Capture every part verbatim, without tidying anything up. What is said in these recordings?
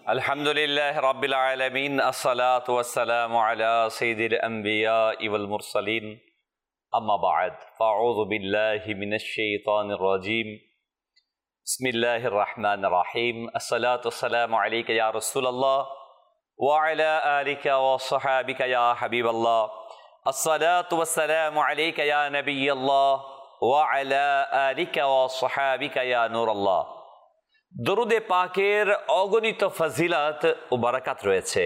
আলহামদুলিল্লাহ রাব্বিল আলামিন আসসালাতু ওয়াসসালামু আলা সাইয়্যিদিল আমবিয়া ওয়াল মুরসালিন আম্মা বা'দ ফাআউযু বিল্লাহি মিনাশ শাইতানির রাজীম বিসমিল্লাহির রাহমানির রহিম আসসালাতু ওয়াসসালামু আলাইকা ইয়া রাসূলুল্লাহ ওয়া আলা আলিকা ওয়া সাহবিকা ইয়া হাবিবাল্লাহ আসসালাতু ওয়াসসালামু আলাইকা ইয়া নাবিয়াল্লাহ ওয়া আলা আলিকা ওয়া সাহবিকা ইয়া নূরাল্লাহ। দরুদে পাকের অগণিত ফজিলত ও বারাকাত রয়েছে।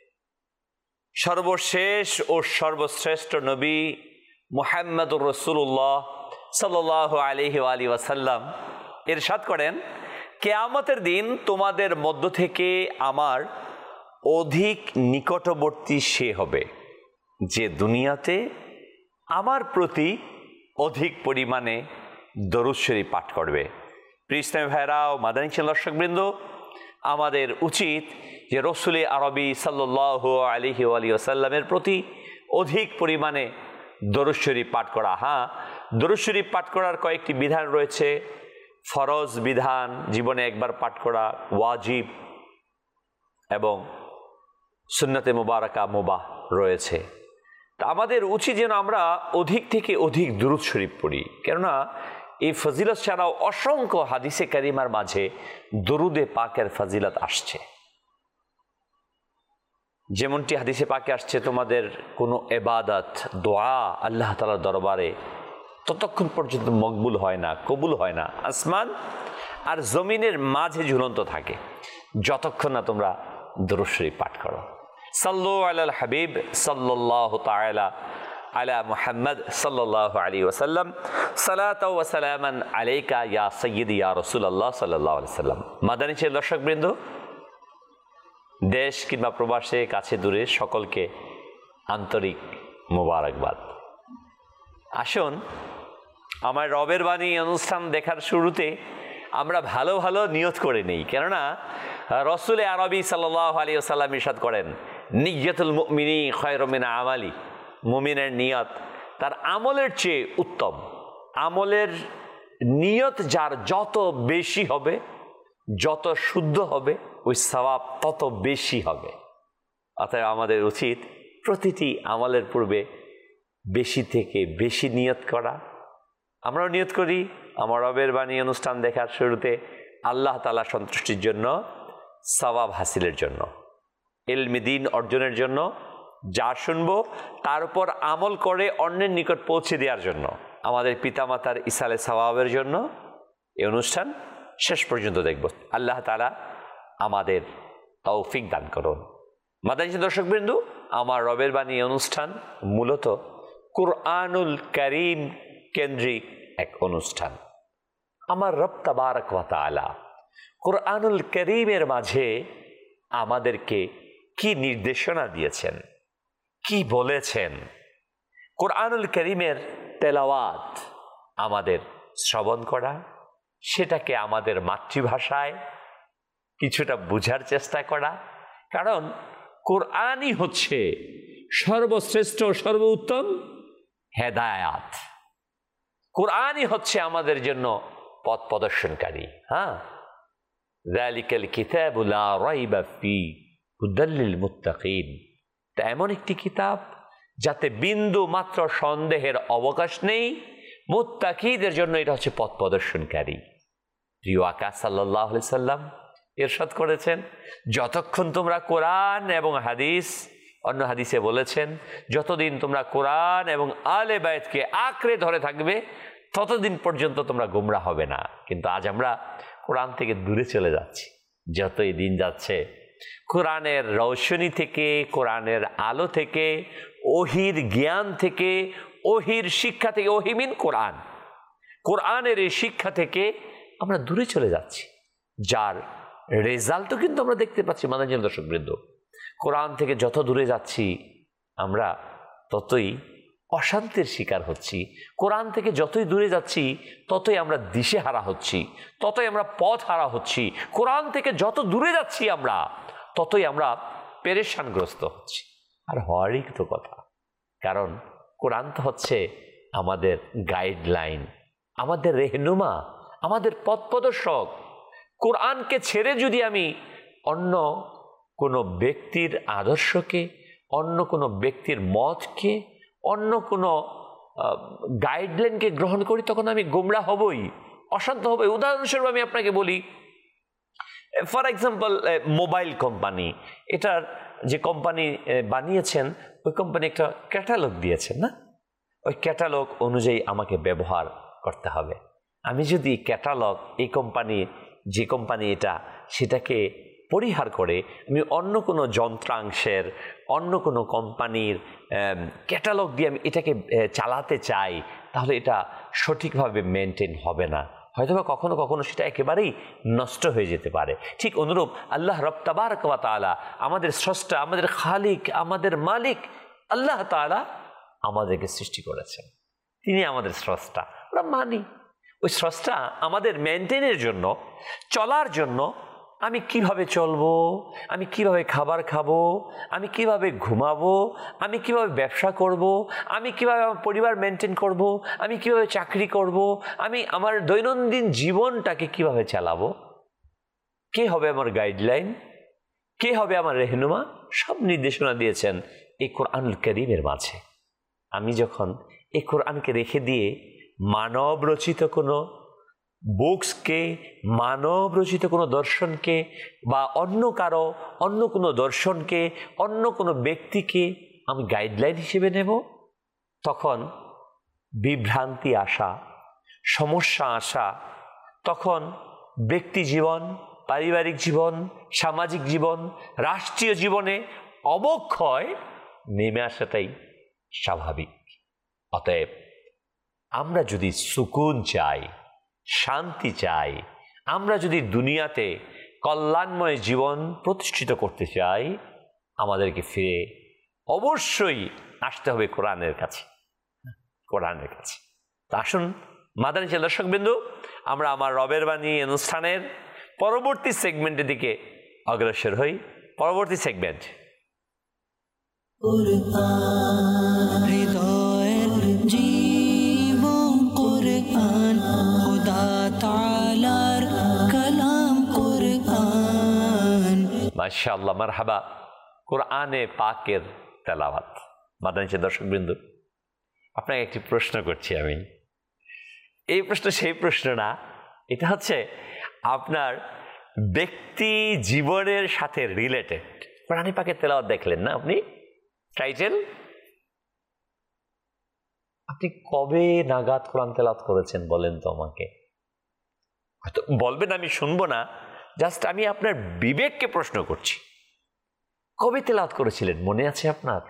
সর্বশেষ ও সর্বশ্রেষ্ঠ নবী মুহাম্মদুর রাসূলুল্লাহ সাল্লাল্লাহু আলাইহি ওয়া আলিহি ওয়াসাল্লাম ইরশাদ করেন, কিয়ামতের দিন তোমাদের মধ্য থেকে আমার অধিক নিকটবর্তী সে হবে যে দুনিয়াতে আমার প্রতি অধিক পরিমাণে দরুদ শরীফ পাঠ করবে। প্রিয় ভাইরা ও মাদানী দর্শকবৃন্দ, আমাদের উচিত যে রসুল আরবি সাল্লাল্লাহু আলাইহি ওয়া আলিহি ওয়াসাল্লামের প্রতি অধিক পরিমাণে দরুদ শরীফ পাঠ করা। হ্যাঁ, দরুদ শরীফ পাঠ করার কয়েকটি বিধান রয়েছে। ফরজ বিধান, জীবনে একবার পাঠ করা ওয়াজিব, এবং সুন্নতে মুবারাকা মুবাহ রয়েছে। তা আমাদের উচিত যেন আমরা অধিক থেকে অধিক দরুদ শরীফ পড়ি, কেননা এই ফজিলত ছাড়াও অসংখ্য হাদিসে কারিমার মাঝে দরুদে পাকের ফজিলত আসছে। যেমনটি হাদিসে পাকে আসছে, তোমাদের কোনো ইবাদত দোয়া আল্লাহ তাআলার দরবারে ততক্ষণ পর্যন্ত মকবুল হয় না, কবুল হয় না, আসমান আর জমিনের মাঝে ঝুলন্ত থাকে, যতক্ষণ না তোমরা দরুদ শরীফ পাঠ করো। সাল্লু আলাল হাবিব সাল্লাল্লাহু তাআলা আলা মুহাম্মদ সাল্লাল্লাহু আলাইহি ওয়াসাল্লাম সালাতু ওয়া সালামান আলাইকা ইয়া সাইয়্যিদি ইয়া রাসূলুল্লাহ সাল্লাল্লাহু আলাইহি ওয়াসাল্লাম। মাদানী দর্শকবৃন্দ, দেশ কিংবা প্রবাসে, কাছে দূরে সকলকে আন্তরিক মোবারকবাদ। আসুন, আমার রবের বাণী অনুষ্ঠান দেখার শুরুতে আমরা ভালো ভালো নিয়ত করে নেই, কেননা রসুল আরবি সাল্লাল্লাহু আলাইহি ওয়াসাল্লাম ইরশাদ করেন, নিয়্যাতুল মুমিনি খায়রুম মিন আমালি। মুমিনের নিয়ত তার আমলের চেয়ে উত্তম। আমলের নিয়ত যার যত বেশি হবে, যত শুদ্ধ হবে, ওই সওয়াব তত বেশি হবে। অতএব আমাদের উচিত প্রতিটি আমলের পূর্বে বেশি থেকে বেশি নিয়ত করা। আমরাও নিয়ত করি আমার রবের বাণী অনুষ্ঠান দেখার শুরুতে আল্লাহ তাআলা সন্তুষ্টির জন্য, সওয়াব হাসিলের জন্য, ইলমে দ্বীন অর্জনের জন্য, যা শুনবো তার উপর আমল করে অন্যের নিকট পৌঁছে দেওয়ার জন্য, আমাদের পিতামাতার ইসালে সওয়াবের জন্য এই অনুষ্ঠান শেষ পর্যন্ত দেখব। আল্লাহ তাআলা আমাদের তৌফিক দান করুন। মাদানী দর্শকবৃন্দ, আমার রবের বাণী অনুষ্ঠান মূলত কুরআনুল কারীম কেন্দ্রিক এক অনুষ্ঠান। আমার রব তাবারক ওয়া তাআলা কুরআনুল কারীমের মাঝে আমাদেরকে কি নির্দেশনা দিয়েছেন, কি বলেছেন, কুরআনুল কারীমের তেলাওয়াত আমাদের শ্রবণ করা, সেটাকে আমাদের মাতৃভাষায় কিছুটা বুঝার চেষ্টা করা, কারণ কুরআনই হচ্ছে সর্বশ্রেষ্ঠ সর্বোত্তম হেদায়াত। কুরআনই হচ্ছে আমাদের জন্য পথ প্রদর্শনকারী। হ্যাঁ, যালিকাল কিতাবু লা রাইবা ফি হুদাল লিল মুত্তাকিন। তা এমন একটি কিতাব যাতে বিন্দু মাত্র সন্দেহের অবকাশ নেই, মুত্তাকিদের জন্য এটা হচ্ছে পথ প্রদর্শনকারী। প্রিয় আকা সাল্লাল্লাহু আলাইহি সাল্লাম ইরশাদ করেছেন, যতক্ষণ তোমরা কোরআন এবং হাদিস, অন্য হাদিসে বলেছেন, যতদিন তোমরা কোরআন এবং আলে বায়াতকে আঁকড়ে ধরে থাকবে ততদিন পর্যন্ত তোমরা গোমরাহ হবে না। কিন্তু আজ আমরা কোরআন থেকে দূরে চলে যাচ্ছি। যতই দিন যাচ্ছে কোরআনের রৌশনী থেকে, কোরআনের আলো থেকে, ওহির জ্ঞান থেকে, ওহির শিক্ষা থেকে, ওহিমিন কোরআন, কোরআনের এই শিক্ষা থেকে আমরা দূরে চলে যাচ্ছি, যার রেজাল্টও কিন্তু আমরা দেখতে পাচ্ছি। মাদানী দর্শকবৃন্দ, কোরআন থেকে যত দূরে যাচ্ছি আমরা ততই অশান্তির শিকার হচ্ছি। কোরআন থেকে যতই দূরে যাচ্ছি ততই আমরা দিশেহারা হচ্ছি, ততই আমরা পথ হারা হচ্ছি। কোরআন থেকে যত দূরে যাচ্ছি আমরা ততই আমরা পেরেশানগ্রস্ত হচ্ছি। আর হওয়ারই তো কথা, কারণ কোরআন তো হচ্ছে আমাদের গাইডলাইন, আমাদের রেহনুমা, আমাদের পথ প্রদর্শক। কোরআনকে ছেড়ে যদি আমি অন্য কোনো ব্যক্তির আদর্শকে, অন্য কোনো ব্যক্তির মতকে, অন্য কোনো গাইডলাইনকে গ্রহণ করি, তখন আমি গোমরা হবই, অশান্ত হবই। উদাহরণস্বরূপ আমি আপনাকে বলি, ফর এক্সাম্পল মোবাইল কোম্পানি, এটার যে কোম্পানি বানিয়েছেন ওই কোম্পানি একটা ক্যাটালগ দিয়েছেন না, ওই ক্যাটালগ অনুযায়ী আমাকে ব্যবহার করতে হবে। আমি যদি ক্যাটালগ এই কোম্পানি, যে কোম্পানি এটা, সেটাকে পরিহার করে আমি অন্য কোনো যন্ত্রাংশের, অন্য কোনো কোম্পানির ক্যাটালগ দিয়ে আমি এটাকে চালাতে চাই, তাহলে এটা সঠিকভাবে মেনটেন হবে না, হয়তোবা কখনো কখনো সেটা একেবারেই নষ্ট হয়ে যেতে পারে। ঠিক অনুরূপ আল্লাহ রব তাবারক ওয়া তাআলা, আমাদের স্রষ্টা, আমাদের খালিক, আমাদের মালিক আল্লাহ তাআলা আমাদেরকে সৃষ্টি করেছেন, তিনি আমাদের স্রষ্টা, আমরা মানি। ওই স্রষ্টা আমাদের মেনটেনের জন্য, চলার জন্য, আমি কিভাবে চলবো, আমি কিভাবে খাবার খাবো, আমি কিভাবে ঘুমাবো, আমি কিভাবে ব্যবসা করব, আমি কিভাবে আমার পরিবার মেনটেন করব, আমি কিভাবে চাকরি করব, আমি আমার দৈনন্দিন জীবনটাকে কিভাবে চালাবো, কে হবে আমার গাইডলাইন, কে হবে আমার রেহনুমা, সব নির্দেশনা দিয়েছেন এই কোরআনুল কারীমের মাঝে। আমি যখন এই কোরআনকে রেখে দিয়ে মানব রচিত কোনো বুকসকে, মানব রচিত কোনো দর্শনকে, বা অন্য কারো, অন্য কোনো দর্শনকে, অন্য কোনো ব্যক্তিকে আমি গাইডলাইন হিসেবে নেব, তখন বিভ্রান্তি আসা, সমস্যা আসা, তখন ব্যক্তি জীবন, পারিবারিক জীবন, সামাজিক জীবন, রাষ্ট্রীয় জীবনে অবক্ষয় নেমে আসাটাই স্বাভাবিক। অতএব আমরা যদি সুকুন চাই, শান্তি চাই, আমরা যদি দুনিয়াতে কল্যাণময় জীবন প্রতিষ্ঠিত করতে চাই, আমাদেরকে ফিরে অবশ্যই আসতে হবে কোরআনের কাছে, কোরআনের কাছে। তো আসুন মাদানী চ্যানেল দর্শকবৃন্দু, আমরা আমার রবের বাণী অনুষ্ঠানের পরবর্তী সেগমেন্টের দিকে অগ্রসর হই। পরবর্তী সেগমেন্ট মাশাআল্লাহ, মারহাবা, কোরআনে পাকের তেলাওয়াত। মাদানী চ্যানেল দর্শকবৃন্দু, আপনাকে একটি প্রশ্ন করছি আমি। এই প্রশ্ন সেই প্রশ্ন না, এটা হচ্ছে আপনার ব্যক্তি জীবনের সাথে রিলেটেড। কোরআনে পাকের তেলাওয়াত দেখলেন না আপনি, টাইটেল, আপনি কবে নাগাদ কোরআন তেলাওয়াত করেছেন বলেন তো আমাকে? হয়তো বলবেন আমি শুনবো না, জাস্ট আমি আপনার বিবেককে প্রশ্ন করছি, কবে তেলাওয়াত করেছিলেন মনে আছে আপনার?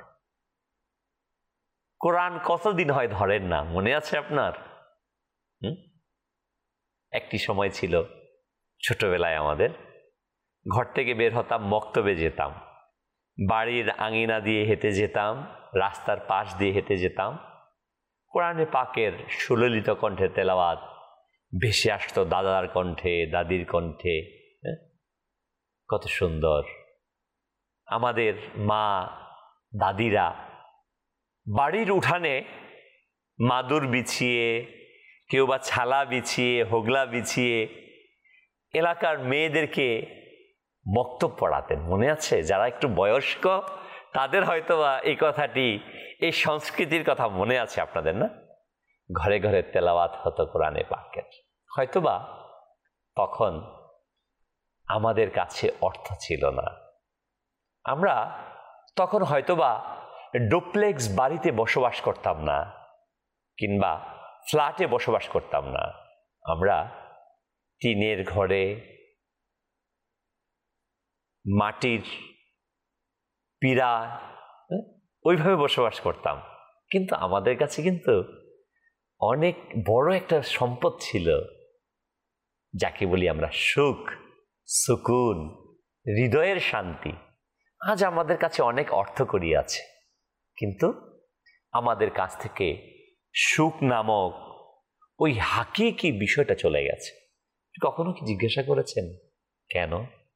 কোরআন কতদিন হয় ধরেন না, মনে আছে আপনার? হুম একটি সময় ছিল ছোটবেলায় আমাদের, ঘর থেকে বের হতাম, মক্তবে যেতাম, বাড়ির আঙিনা দিয়ে হেঁটে যেতাম, রাস্তার পাশ দিয়ে হেঁটে যেতাম, কোরআনে পাকের সুললিত কণ্ঠে তেলাওয়াত ভেসে আসতো দাদার কণ্ঠে, দাদির কণ্ঠে। কত সুন্দর! আমাদের মা দাদিরা বাড়ির উঠানে মাদুর বিছিয়ে, কেউ বা ছালা বিছিয়ে, হোগলা বিছিয়ে এলাকার মেয়েদেরকে বক্তব্য পড়াতেন, মনে আছে? যারা একটু বয়স্ক তাদের হয়তোবা এই কথাটি, এই সংস্কৃতির কথা মনে আছে আপনাদের, না? ঘরে ঘরে তেলাওয়াত হতো কোরআনে পাকের। হয়তোবা তখন আমাদের কাছে অর্থ ছিল না, আমরা তখন হয়তোবা ডুপ্লেক্স বাড়িতে বসবাস করতাম না, কিংবা ফ্ল্যাটে বসবাস করতাম না, আমরা টিনের ঘরে, মাটির পিঁড়া, ওইভাবে বসবাস করতাম। কিন্তু আমাদের কাছে কিন্তু অনেক বড় একটা সম্পদ ছিল, যাকে বলি আমরা সুখ, সুকুন, হৃদয়ের শান্তি। আজ আমাদের কাছে অনেক অর্থকড়ি আছে, কিন্তু আমাদের কাছ থেকে সুখ নামক ওই হাকিকি বিষয়টা চলে গেছে। কখনো কি জিজ্ঞাসা করেছেন কেন?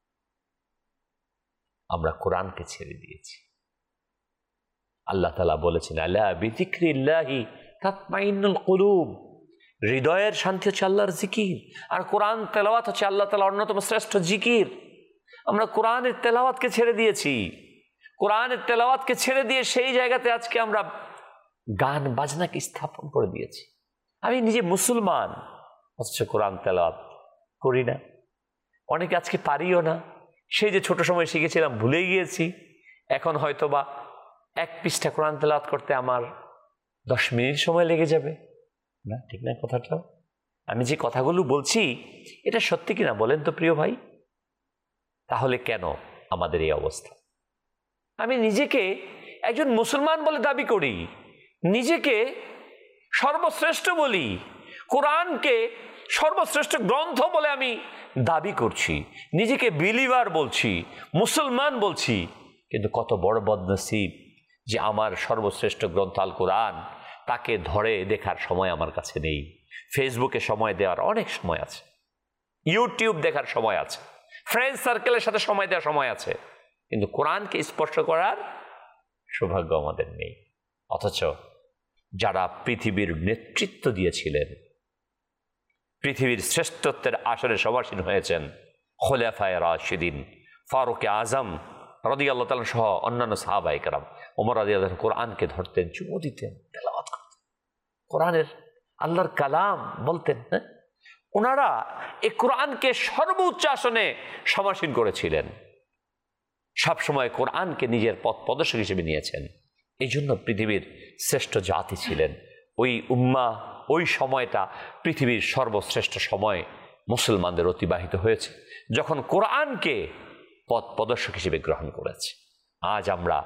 আমরা কোরআনকে ছেড়ে দিয়েছি। আল্লাহ তাআলা বলেছেন, আলা বিযিকরিল্লাহি তাতমাইন্নুল কুলুব, হৃদয়ের শান্তি হচ্ছে আল্লাহর জিকির, আর কোরআন তেলাওয়াত হচ্ছে আল্লাহ তাআলার অন্যতম শ্রেষ্ঠ জিকির। আমরা কোরআনের তেলাওয়াতকে ছেড়ে দিয়েছি। কোরআনের তেলাওয়াতকে ছেড়ে দিয়ে সেই জায়গাতে আজকে আমরা গান বাজনাকে স্থাপন করে দিয়েছি। আমি নিজে মুসলমান, অথচ কোরআন তেলাওয়াত করি না। অনেকে আজকে পারিও না। সেই যে ছোট সময় শিখেছিলাম ভুলে গিয়েছি। এখন হয়তো বা এক পৃষ্ঠা কোরআন তেলাওয়াত করতে আমার দশ মিনিট সময় লেগে যাবে না, ঠিক না কথাটা? আমি যে কথাগুলো বলছি এটা সত্যি কিনা বলেন তো প্রিয় ভাই? তাহলে কেন আমাদের এই অবস্থা? আমি নিজেকে একজন মুসলমান বলে দাবি করি, নিজেকে সর্বশ্রেষ্ঠ বলি, কোরআনকে সর্বশ্রেষ্ঠ গ্রন্থ বলে আমি দাবি করছি, নিজেকে বিলিভার বলছি, মুসলমান বলছি, কিন্তু কত বড় বদনসিব যে আমার সর্বশ্রেষ্ঠ গ্রন্থ আল কোরআন তাকে ধরে দেখার সময় আমার কাছে নেই। ফেসবুকে সময় দেওয়ার অনেক সময় আছে, ইউটিউব দেখার সময় আছে, ফ্রেন্ড সার্কেলের সাথে সময় দেওয়ার সময় আছে, কিন্তু কোরআনকে স্পর্শ করার সৌভাগ্য আমাদের নেই। অথচ যারা পৃথিবীর নেতৃত্ব দিয়েছিলেন, পৃথিবীর শ্রেষ্ঠত্বের আসরে সমাসীন হয়েছেন, খোলাফায়ে রাশিদিন, ফারুক আজম রাদিয়াল্লাহু তাআলা সহ অন্যান্য সাহাবায়ে কেরাম, ওমর রাদিয়াল্লাহু তাআলা কোরআনকে ধরতেন, চুমু দিতেন, তেলাওয়াত করতেন, কোরআনের আল্লাহর কালাম বলতেন। হ্যাঁ, ওনারা এই কোরআনকে সর্বোচ্চ আসনে সমাসীন করেছিলেন, সবসময় কোরআনকে নিজের পথ প্রদর্শক হিসেবে নিয়েছেন। এই জন্য পৃথিবীর শ্রেষ্ঠ জাতি ছিলেন। ওই উম্মাহ, ওই সময়টা পৃথিবীর সর্বশ্রেষ্ঠ সময় মুসলমানদের অতিবাহিত হয়েছে, যখন কোরআনকে পথ প্রদর্শক হিসেবে গ্রহণ করেছে। আজ আমরা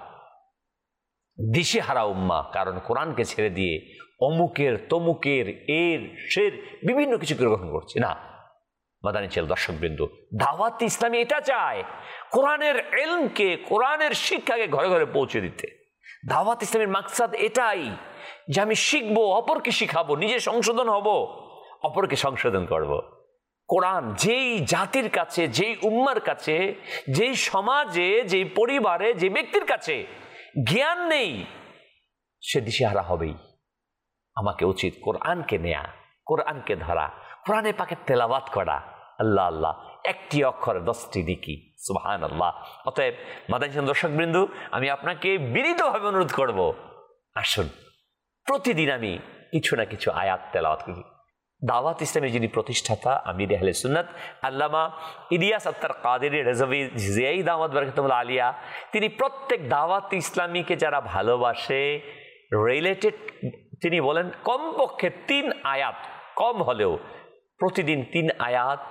দিশেহারা উম্মাহ, কারণ কোরআনকে ছেড়ে দিয়ে অমুকের তমুকের এর সের বিভিন্ন কিছু গ্রহণ করছে না। মাদানী চ্যানেল দর্শকবৃন্দ, দাওয়াত ইসলামী এটা চায় কোরআনের ইলমকে, কোরআনের শিক্ষাকে ঘরে ঘরে পৌঁছে দিতে। দাওয়াত ইসলামের মাকসাদ এটাই যে আমি শিখবো, অপরকে শিখাবো, নিজে সংশোধন হব, অপরকে সংশোধন করব। কোরআন যেই জাতির কাছে, যেই উম্মার কাছে, যেই সমাজে, যেই পরিবারে, যে ব্যক্তির কাছে জ্ঞান নেই, সে দিশেহারা হবেই। আমাকে উচিত কোরআনকে নেয়া, কোরআনকে ধরা, কোরআনে পাকে তেলাওয়াত করা। আল্লাহ আল্লাহ, একটি অক্ষরে দশটি নেকি, সুবহানাল্লাহ। অতএব মাদানী চ্যানেল দর্শকবৃন্দ, আমি আপনাকে বিনীতভাবে অনুরোধ করব, আসুন প্রতিদিন আমি কিছু না কিছু আয়াত তেলাওয়াত করি। দাওয়াত ইসলামের যিনি প্রতিষ্ঠাতা আমির আহলে সুন্নাত আল্লামা ইলিয়াস আত্তার কাদেরী রেজভী জিয়াই দাওয়াত বারাকাতুল্লাহ আলিয়া, তিনি প্রত্যেক দাওয়াত ইসলামীকে যারা ভালোবাসে, রিলেটেড, তিনি বলেন কমপক্ষে তিন আয়াত, কম হলেও প্রতিদিন তিন আয়াত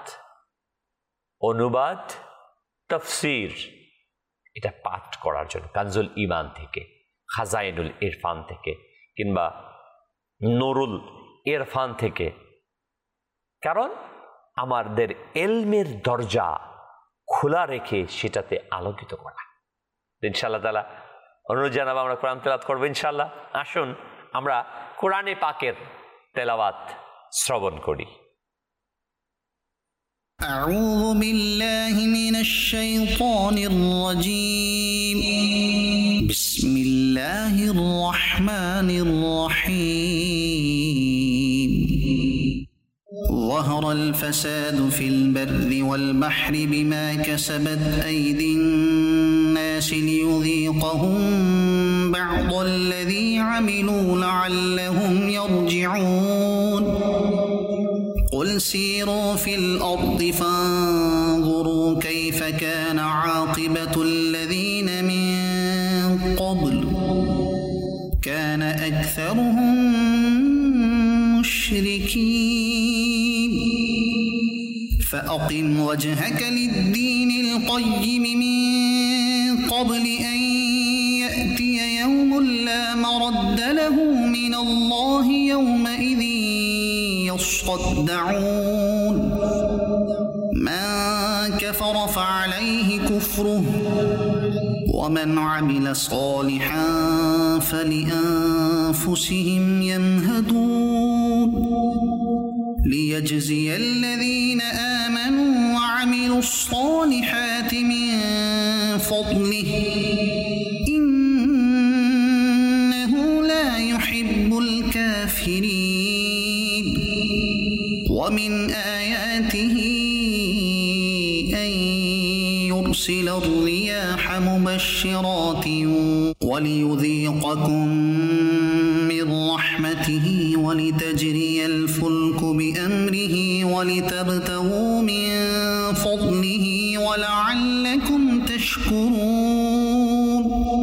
অনুবাদ, তাফসীর, এটা পাঠ করার জন্য কানজুল ঈমান থেকে, খাজাইনুল ইরফান থেকে, কিংবা নুরুল ইরফান থেকে। কারণ আমাদের ইলমের দরজা খোলা রেখে সেটাতে আলোকিত করা। ইনশাআল্লাহ তাআলা অনুরোধ জানাবো, আমরা কোরআন তেলাওয়াত করবো ইনশাআল্লাহ। আসুন আমরা কোরআনে পাকের তেলাওয়াত শ্রবণ করি। أعوذ بالله من الشيطان الرجيم بسم الله الرحمن الرحيم ظهر الفساد في البر والبحر بما كسبت أيدي الناس ليذيقهم بعض الذي عملوا لعلهم يرجعون قل سيروا في الأرض فانظروا كيف كان عاقبة الذين من قبل كان أكثرهم مشركين فأقم وجهك للدين القيم من قبل أن يأتي يوم لا مرد له من الله يومئذ يصدعون من كفر فعليه كفره ومن عمل صالحا فلأنفسهم يمهدون ليجزي الذين آمنوا وعملوا الصالحات من فضله إنه لا يحب الكافرين ومن آياته أن ويرسل الرياح مبشرات وليذيقكم من رحمته ولتجري الفلك بأمره ولتبتغوا من فضله ولعلكم تشكرون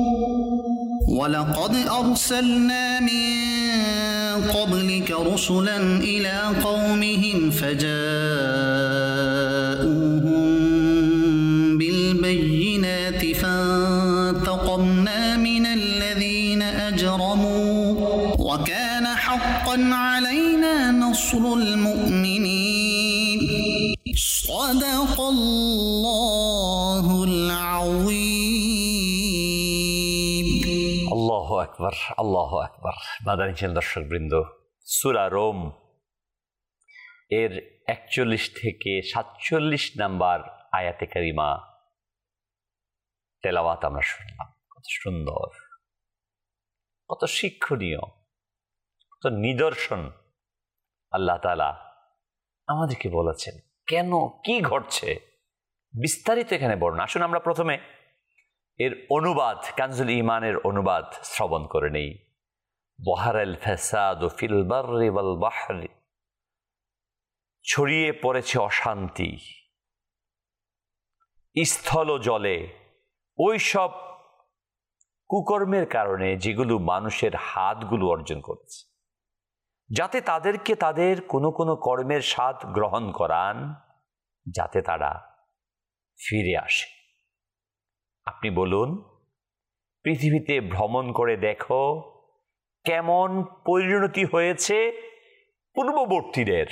ولقد أرسلنا من قبلك رسلا إلى قومهم فجاءوهم بالبينات فانتقمنا من الذين أجرموا وكان حقا علينا نصر المؤمنين صدق الله العظيم আল্লাহু আকবার, আল্লাহু আকবার। মাদানী চ্যানেল দর্শক বৃন্দ, সূরা রোম এর একচল্লিশ থেকে সাতচল্লিশ নাম্বার আয়াতে কারিমা তেলাওয়াত আমরা শুনলাম। কত সুন্দর, কত শিক্ষণীয়, কত নিদর্শন আল্লাহ তাআলা আমাদেরকে বলেছেন। কেন, কি ঘটছে, বিস্তারিত এখানে বর্ণনা। আসুন আমরা প্রথমে এর অনুবাদ, কানজুল ঈমানের অনুবাদ শ্রবণ করে নেই। বহারাল ফাসাদু ফিল বাররি ওয়াল বাহরি, ছড়িয়ে পড়েছে অশান্তি স্থল ও জলে ওই সব কুকর্মের কারণে যেগুলো মানুষের হাতগুলো অর্জন করেছে, যাতে তাদেরকে তাদের কোনো কোনো কর্মের স্বাদ গ্রহণ করান, যাতে তারা ফিরে আসে। আপনি বলুন, পৃথিবীতে ভ্রমণ করে দেখো কেমন পরিণতি হয়েছে পূর্ববর্তীদের।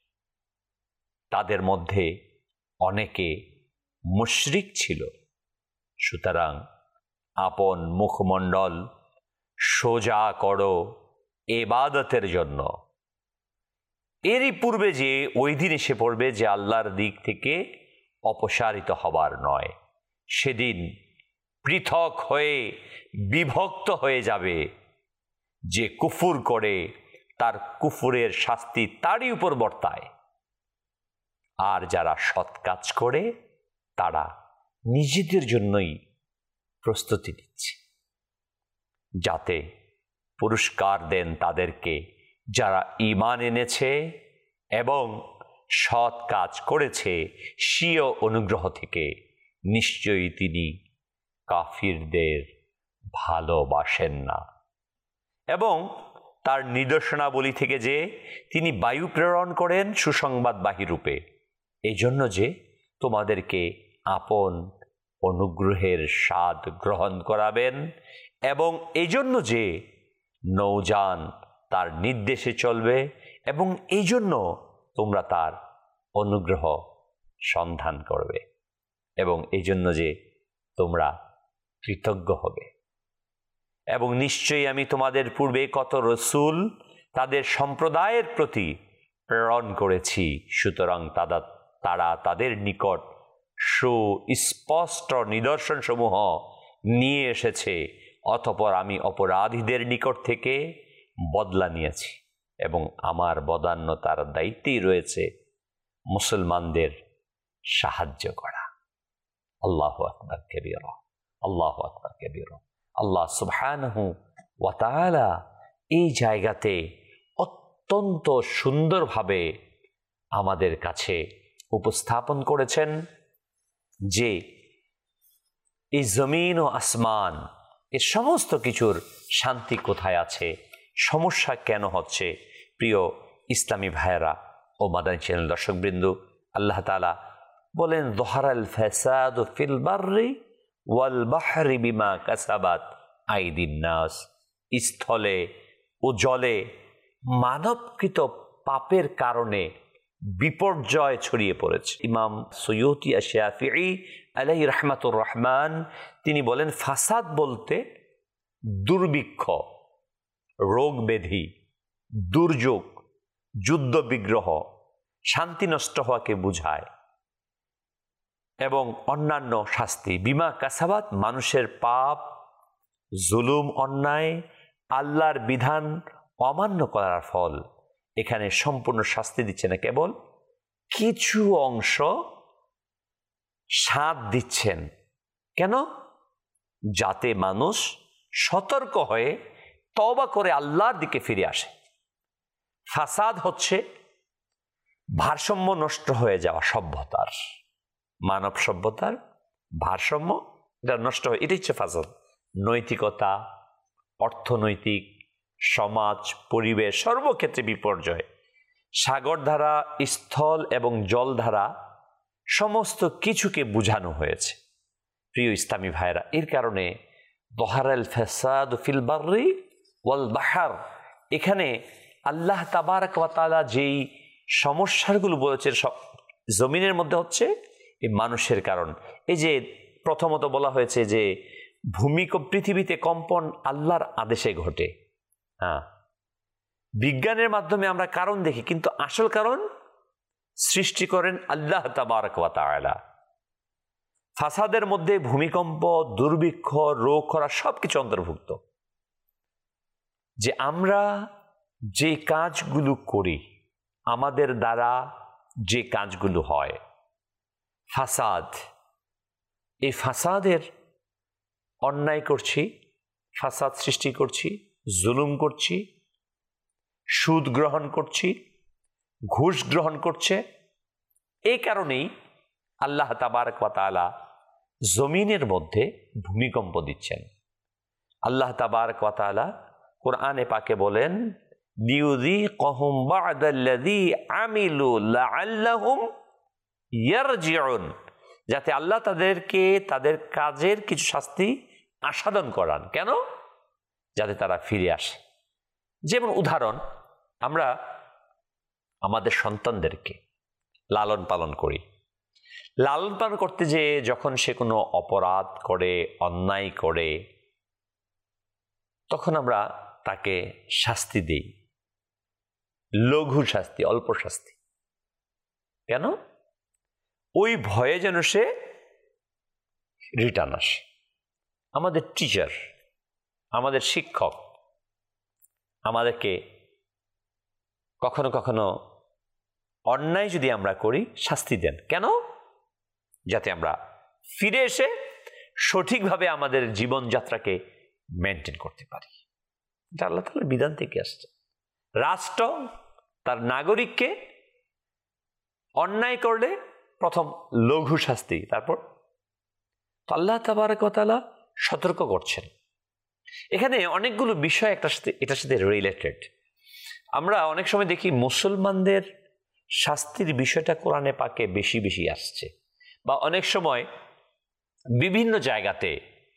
তাদের মধ্যে অনেকে মুশরিক ছিল। সুতরাং আপন মুখমণ্ডল সোজা করো ইবাদতের জন্য। এরই পূর্বে যে ওই দিন এসে পড়বে যে আল্লাহর দিক থেকে অপসারিত হবার নয়। সেদিন পৃথক হয়ে বিভক্ত হয়ে যাবে। যে কুফুর করে তার কুফুরের শাস্তি তারই উপর বর্তায়, আর যারা সৎ কাজ করে তারা নিজেদের জন্যই প্রস্তুতি নিচ্ছে, যাতে পুরস্কার দেন তাদেরকে যারা ঈমান এনেছে এবং সৎ কাজ করেছে স্বীয় অনুগ্রহ থেকে। নিশ্চয়ই তিনি কাফিরদের ভালোবাসেন না। এবং তার নিদর্শনাবলী থেকে যে তিনি বায়ু প্রেরণ করেন সুসংবাদবাহী রূপে, এই জন্য যে তোমাদেরকে আপন অনুগ্রহের স্বাদ গ্রহণ করাবেন, এবং এই জন্য যে নৌযান তার নির্দেশে চলবে, এবং এই জন্য তোমরা তার অনুগ্রহ সন্ধান করবে, এবং এই জন্য যে তোমরা কৃতজ্ঞ হবে। এবং নিশ্চয়ই আমি তোমাদের পূর্বে কত রসূল তাদের সম্প্রদায়ের প্রতি প্রেরণ করেছি, সুতরাং তারা তারা তাদের নিকট সুস্পষ্ট নিদর্শনসমূহ নিয়ে এসেছে। অতঃপর আমি অপরাধীদের নিকট থেকে বদলা নিয়েছি, এবং আমার বদান্যতার দায়িত্বেই রয়েছে মুসলমানদের সাহায্য করা। আল্লাহু আকবার কাবীরা, আল্লাহু আকবার কাবীরা। আল্লাহ সুবহানাহু ওয়া তাআলা এই জায়গাতে অত্যন্ত সুন্দরভাবে আমাদের কাছে উপস্থাপন করেছেন যে এই জমিন ও আসমান এর সমস্ত কিছুর শান্তি কোথায় আছে, সমস্যা কেন হচ্ছে। প্রিয় ইসলামী ভাইয়েরা ও মাদানী চ্যানেল দর্শকবৃন্দ, আল্লাহ তাআলা বলেন যহারাল ফাসাদু ফিল বাররি ওয়াল বাহরি বিমা কাসাবাত আইদিন নাস, স্থলে ও জলে মানবকৃত পাপের কারণে বিপর্যয় ছড়িয়ে পড়েছে। ইমাম সুয়ুতি আশ-শাফিঈ আলাইহি রাহমাতুর রহমান তিনি বলেন, ফাসাদ বলতে দুর্ভিক্ষ, রোগ ব্যাধি, দুর্যোগ, যুদ্ধ বিগ্রহ, শান্তি নষ্ট হওয়াকে বোঝায়, এবং অন্যান্য শাস্তি। বিমা কাসাবাত মানুষের পাপ, জুলুম, অন্যায়, আল্লাহর বিধান অমান্য করার ফল। এখানে সম্পূর্ণ শাস্তি দিচ্ছে না, কেবল কিছু অংশ সাথ দিচ্ছেন। কেন? যাতে মানুষ সতর্ক হয়ে তওবা করে আল্লাহর দিকে ফিরে আসে। ফাসাদ হচ্ছে ভারসাম্য নষ্ট হয়ে যাওয়া সভ্যতার, মানব সভ্যতার ভারসাম্য এটা নষ্ট হয়, এটাই হচ্ছে ফাসাদ। নৈতিকতা, অর্থনৈতিক, সমাজ, পরিবেশ সর্বক্ষেত্রে বিপর্যয়। সাগরধারা, স্থল এবং জলধারা সমস্ত কিছুকে বুঝানো হয়েছে। প্রিয় ইসলামী ভাইরা, এর কারণে দহারাল ফাসাদ ফিল বাররি ওয়াল বাহর, এখানে আল্লাহ তাবারক ওয়া তাআলা যেই সমস্যাগুলো বলেছেন সব জমিনের মধ্যে হচ্ছে এই মানুষের কারণ। এই যে প্রথমত বলা হয়েছে যে ভূমিকম্প, পৃথিবীতে কম্পন আল্লাহর আদেশে ঘটে। হ্যাঁ, বিজ্ঞানের মাধ্যমে আমরা কারণ দেখি, কিন্তু আসল কারণ সৃষ্টি করেন আল্লাহ তাবারক ওয়া তাআলা। ফাসাদের মধ্যে ভূমিকম্প, দুর্ভিক্ষ, রোগ, খরা সবকিছু অন্তর্ভুক্ত। যে আমরা যে কাজগুলো করি, আমাদের দ্বারা যে কাজগুলো হয়, ফাসাদ, এই ফাসাদের অন্যায় করছি, ফাসাদ সৃষ্টি করছি, জুলুম করছি, সুদ গ্রহণ করছি, ঘুষ গ্রহণ করছে। এই কারণেই আল্লাহ তাবারক ওয়া তাআলা জমিনের মধ্যে ভূমিকম্প দিচ্ছেন। আল্লাহ তাবারক ওয়া তাআলা কোরআনে পাকে বলেন, লিউযীকাহুম বা'দাল্লাযী আমিলু লাআল্লাহুম ইয়ারজিউন, যাতে আল্লাহ তাদেরকে তাদের কাজের কিছু শাস্তি আস্বাদন করান। কেন? যাতে তারা ফিরে আসে। যেমন উদাহরণ, আমরা আমাদের সন্তানদেরকে লালন পালন করি। লালন পালন করতে যে যখন সে কোনো অপরাধ করে, অন্যায় করে, তখন আমরা তাকে শাস্তি দেই, লঘু শাস্তি, অল্প শাস্তি। কেন? ওই ভয়ে যেন সে রিটার্ন আসে। আমাদের টিচার, আমাদের শিক্ষক আমাদেরকে কখনো কখনো অন্যায় যদি আমরা করি শাস্তি দেন। কেন? যাতে আমরা ফিরে এসে সঠিকভাবে আমাদের জীবনযাত্রাকে মেনটেন করতে পারি। এটা আল্লাহ তাআলার বিধান থেকে আসছে। রাষ্ট্র তার নাগরিককে অন্যায় করলে প্রথম লঘু শাস্তি, তারপর আল্লাহ তাবারক ওয়া তাআলা সতর্ক করছেন। এখানে অনেকগুলো বিষয় একটা সাথে এটার সাথে রিলেটেড। আমরা অনেক সময় দেখি মুসলমানদের শাস্তির বিষয়টা কোরআনে পাকে বেশি বেশি আসছে, বা অনেক সময় বিভিন্ন জায়গাতে